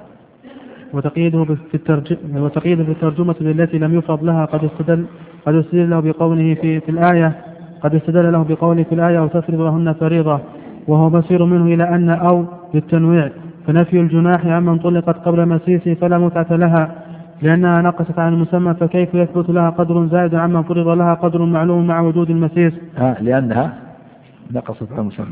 Speaker 2: وتقييده في الترجمة وتقييده في الترجمة بالتي لم يفرض لها قد استدل قد استدل له بقوله في في الآية قد استدل له بقوله في الآية وتفرض لهن فريضة، وهو مسير منه إلى أن أو للتنويع، فنفي الجناح عمن طلقت قبل مسيسه فلا متعة لها لأنها نقصت عن المسمى، فكيف يثبت لها قدر زائد عمن فرض لها قدر معلوم مع وجود المسيس؟
Speaker 3: ها لأنها نقصت عن المسمى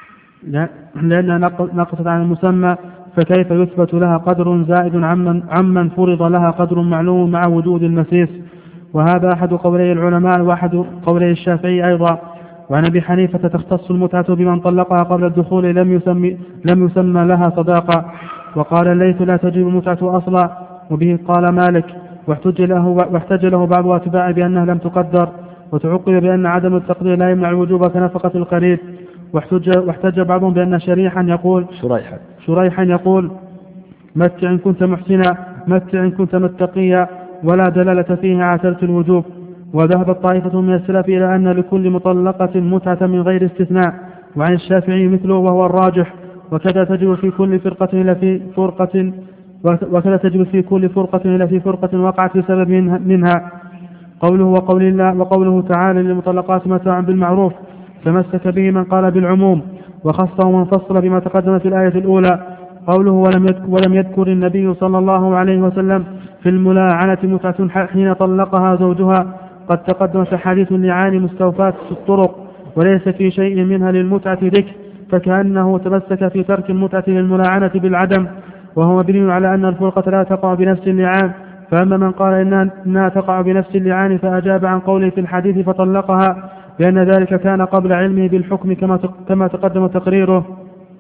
Speaker 2: لا لأنها نقصت عن المسمى، فكيف يثبت لها قدر زائد عمن, عمن فرض لها قدر معلوم مع وجود المسيس؟ وهذا أحد قولي العلماء وأحد قولي الشافعي أيضا. وعن أبي حنيفة تختص المتعة بمن طلقها قبل الدخول لم يسمى, لم يسمى لها صداقة. وقال الليث لا تجب المتعة أصلا، وبه قال مالك، واحتج له, واحتج له بعض أتباعه بأنها لم تقدر، وتعقب بأن عدم التقدير لا يمنع الوجوب كنفقة القريب. واحتج, واحتج بعضهم بأن شريحا يقول
Speaker 3: شريحا,
Speaker 2: شريحا يقول متع إن كنت محسنا، متع إن كنت متقيا، ولا دلالة فيه على ترك الوجوب. وذهب الطائفة من السلف إلى أن لكل مطلقة متعة من غير استثناء، وعن الشافعي مثله وهو الراجح. وكذا تجب في كل فرقة إلى في فرقة وكذا تجب في كل فرقة إلى في فرقة وقعت بسبب منها. قوله وقول الله وقوله تعالى للمطلقات متاع بالمعروف، تمسك به من قال بالعموم وخصه من فصل بما تقدم في الآية الأولى. قوله ولم يذكر, ولم يذكر النبي صلى الله عليه وسلم في الملاعنة متعة حين طلقها زوجها، قد تقدمت حديث اللعان مستوفاة في الطرق وليس في شيء منها للمتعة ذكر، فكأنه تمسك في ترك المتعة للملاعنة بالعدم، وهو مبني على أن الفرقة لا تقع بنفس اللعان. فأما من قال إنها تقع بنفس اللعان فأجاب عن قوله في الحديث فطلقها لأن ذلك كان قبل علمه بالحكم كما تقدم تقريره،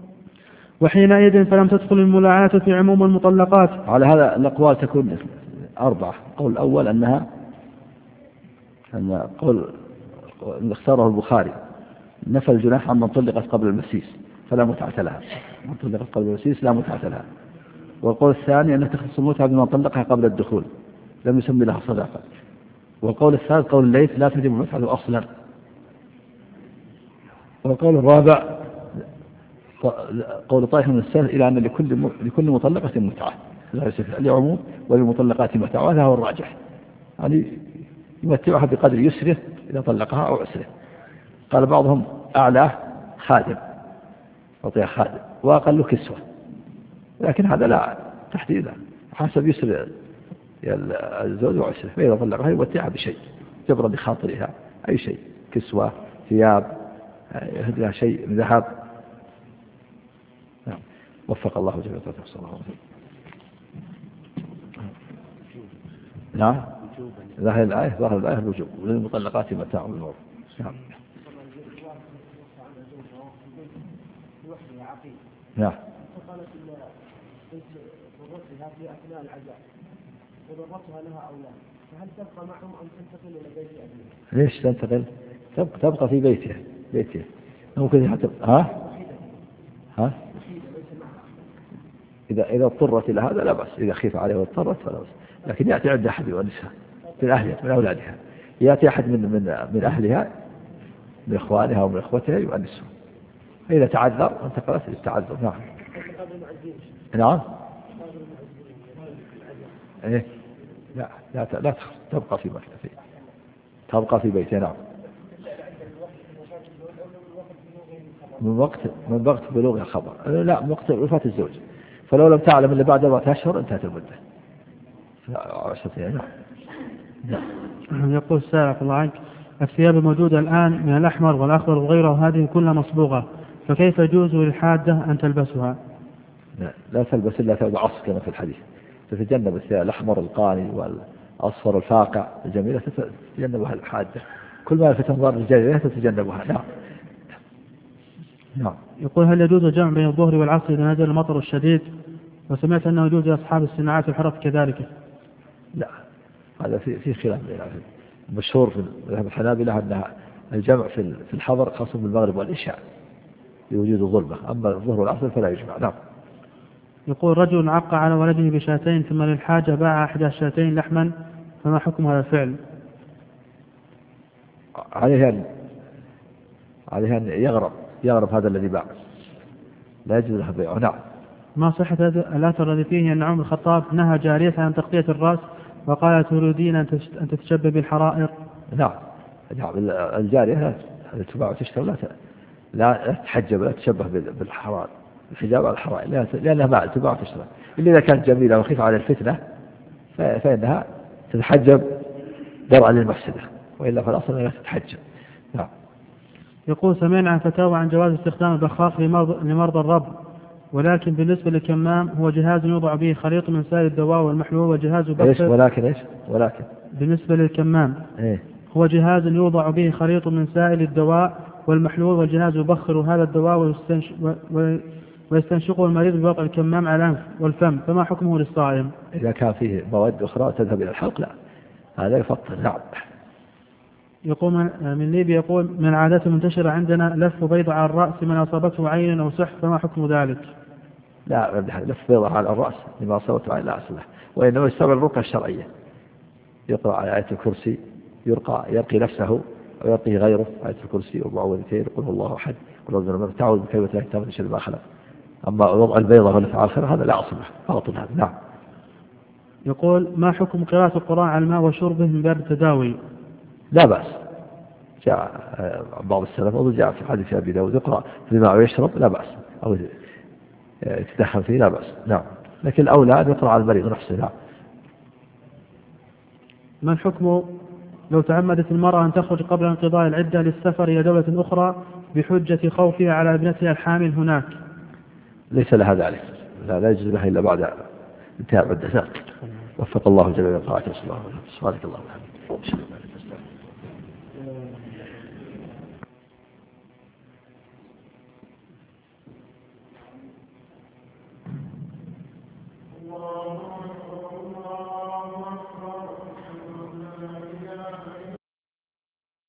Speaker 2: وحينئذ فلم تدخل الملاعنة في عموم المطلقات.
Speaker 3: على هذا الأقوال تكون أربعة. القول الأول أنها أن قول اختاره البخاري نفى الجناح عمن طلقت قبل المسيس فلا متعة لها، من طلقت قبل المسيس لا متعة لها. والقول الثاني أنها تخص المتعة بمن طلقها قبل الدخول لم يسمي لها صداقة. والقول الثالث قول الليث لا تجب المتعة أصلا. والقول الرابع قول طائفة من السلف إلى أن لكل لكل مطلقة متعة لعموم وللمطلقات متعة، وهذا هو الراجح، يعني يمتعها بقدر يسره إذا طلقها أو عسره. قال بعضهم أعلاه خادم أعطيها خادم وأقل كسوة، لكن هذا لا تحديد حسب يسر الزوج وعسره، فإذا طلقها يمتعها بشيء جبر بخاطرها، أي شيء كسوة ثياب يهدها شيء من ذهب. نعم. وفق الله جميعا صلى الله عليه وسلم. نعم ظاهر الآية ظاهر الآية الوجوب وللمطلقات متاع بالمعروف. نعم نعم
Speaker 5: فقالت بنت ضرتها في أثناء العزاء وضرتها لها أولاد، فهل تبقى معهم أم تنتقل إلى بيت أبيها؟
Speaker 3: ليش تنتقل؟ تبقى, تبقى في بيتها بيتها ممكن حتى ها ها إذا إذا اضطرت إلى هذا لا بأس، إذا خيف عليها واضطرت فلا بأس، لكن يأتي عند أحد يؤنسها من أهلها من أولادها، يأتي أحد من من من أهلها من إخوانها ومن إخوتها يؤنسها، فإذا تعذر انتقلت للتعذر. نعم نعم إيه لا لا لا تبقى في مكة في تبقى في بيتها. نعم من وقت من وقت بلوغ الخبر، لا من وقت وفاة الزوج، فلو لم تعلم إلا بعد أربعة أشهر انتهت المدة. نعم.
Speaker 2: نعم. يقول السائل الله عنك، الثياب الموجودة الآن من الأحمر والأخضر وغيره هذه كلها مصبوغة، فكيف يجوز للحادة أن تلبسها؟
Speaker 3: لا, لا تلبس إلا ثوب عصر كما في الحديث، تتجنب الثياب الأحمر القاني والأصفر الفاقع الجميلة تتجنبها الحادة، كل ما يلفت انظار الرجال تتجنبها. نعم. نعم.
Speaker 2: يقول هل يجوز الجمع بين الظهر والعصر إذا نزل المطر الشديد؟ وسمعت أنه يجوز لأصحاب الصناعات الحرف كذلك.
Speaker 3: لا هذا في في خلاف مشهور في الحنابلة أن الجمع في في الحضر خاص بالمغرب والعشاء لوجود الظلمة، أما الظهر والعصر فلا يجمع. نعم.
Speaker 2: يقول رجل عق على ولده بشاتين ثم للحاجة باع إحدى الشاتين لحما، فما حكم هذا الفعل؟
Speaker 3: عليه أن عليه أن يغرب يغرب هذا الذي باع، لا يجوز له بيعه. نعم.
Speaker 2: ما صحة هذا الأثر الذي فيه أن عمر الخطاب نهى جارية عن تغطية الرأس وقال تريدين أن تتشبه بالحرائر؟
Speaker 3: نعم. نعم الجارية لا تباع وتشتري لا لا تحجب لا تشبه بالحرائر، الحجاب على الحرائر لأنها ما تباع وتشتري، إلا إذا كانت جميلة وخيفة على الفتنة فإنها تتحجب درعا للمفسدة، وإلا فالأصل أنها تتحجب. نعم.
Speaker 2: يقول سمعنا عن فتاوى عن جواز استخدام البخاخ لمرضى الرب، ولكن بالنسبة للكمام هو جهاز يوضع به خليط من سائل الدواء والمحلول وجهاز
Speaker 3: إيش ولكن إيش ولكن
Speaker 2: بالنسبة للكمام
Speaker 3: إيه؟
Speaker 2: هو جهاز يوضع به خليط من سائل الدواء والمحلول، والجهاز يبخر هذا الدواء ويستنش... ويستنشقه المريض بوضع الكمام على الأنف والفم، فما حكمه للصائم؟
Speaker 3: إذا كان فيه مواد أخرى تذهب إلى الحلق لا هذا يفضل. نعم.
Speaker 2: يقول من ليبيا، يقول من العادات المنتشرة عندنا لف بيضة على الرأس من أصابته عين أو سحر، فما حكم ذلك؟
Speaker 3: لا لف بيضة على الرأس لما أصابته عين لا أصل له، وإنما يستعمل الرقية الشرعية، يقرأ على آية الكرسي، يرقى يرقي نفسه أو يرقي غيره آية الكرسي ومعوذتين قل هو الله أحد قل أعوذ برب تعوذ بكلمة الله التامة من شر ما خلق. أما وضع البيضة واللف على الخير هذا لا أصل له، باطل هذا. نعم.
Speaker 2: يقول ما حكم قراءة القرآن على الماء وشربه من باب التداوي؟
Speaker 3: لا بأس، جاء بعض السلف أو جاء في حديث أبي داود يقرأ في الماء ويشرب لا بأس، أو يتدخل فيه لا بأس. نعم. لكن الأولى أن يقرأ على المريض نفسه. نعم.
Speaker 2: ما الحكم لو تعمدت المرأة أن تخرج قبل انقضاء العدة للسفر إلى دولة أخرى بحجة خوفها على ابنتها الحامل هناك؟
Speaker 3: ليس لها ذلك، لا, لا يجوز لها إلا بعد انتهاء العدة. وفق الله جل وعلا طاعته. سبحانك اللهم وبحمدك.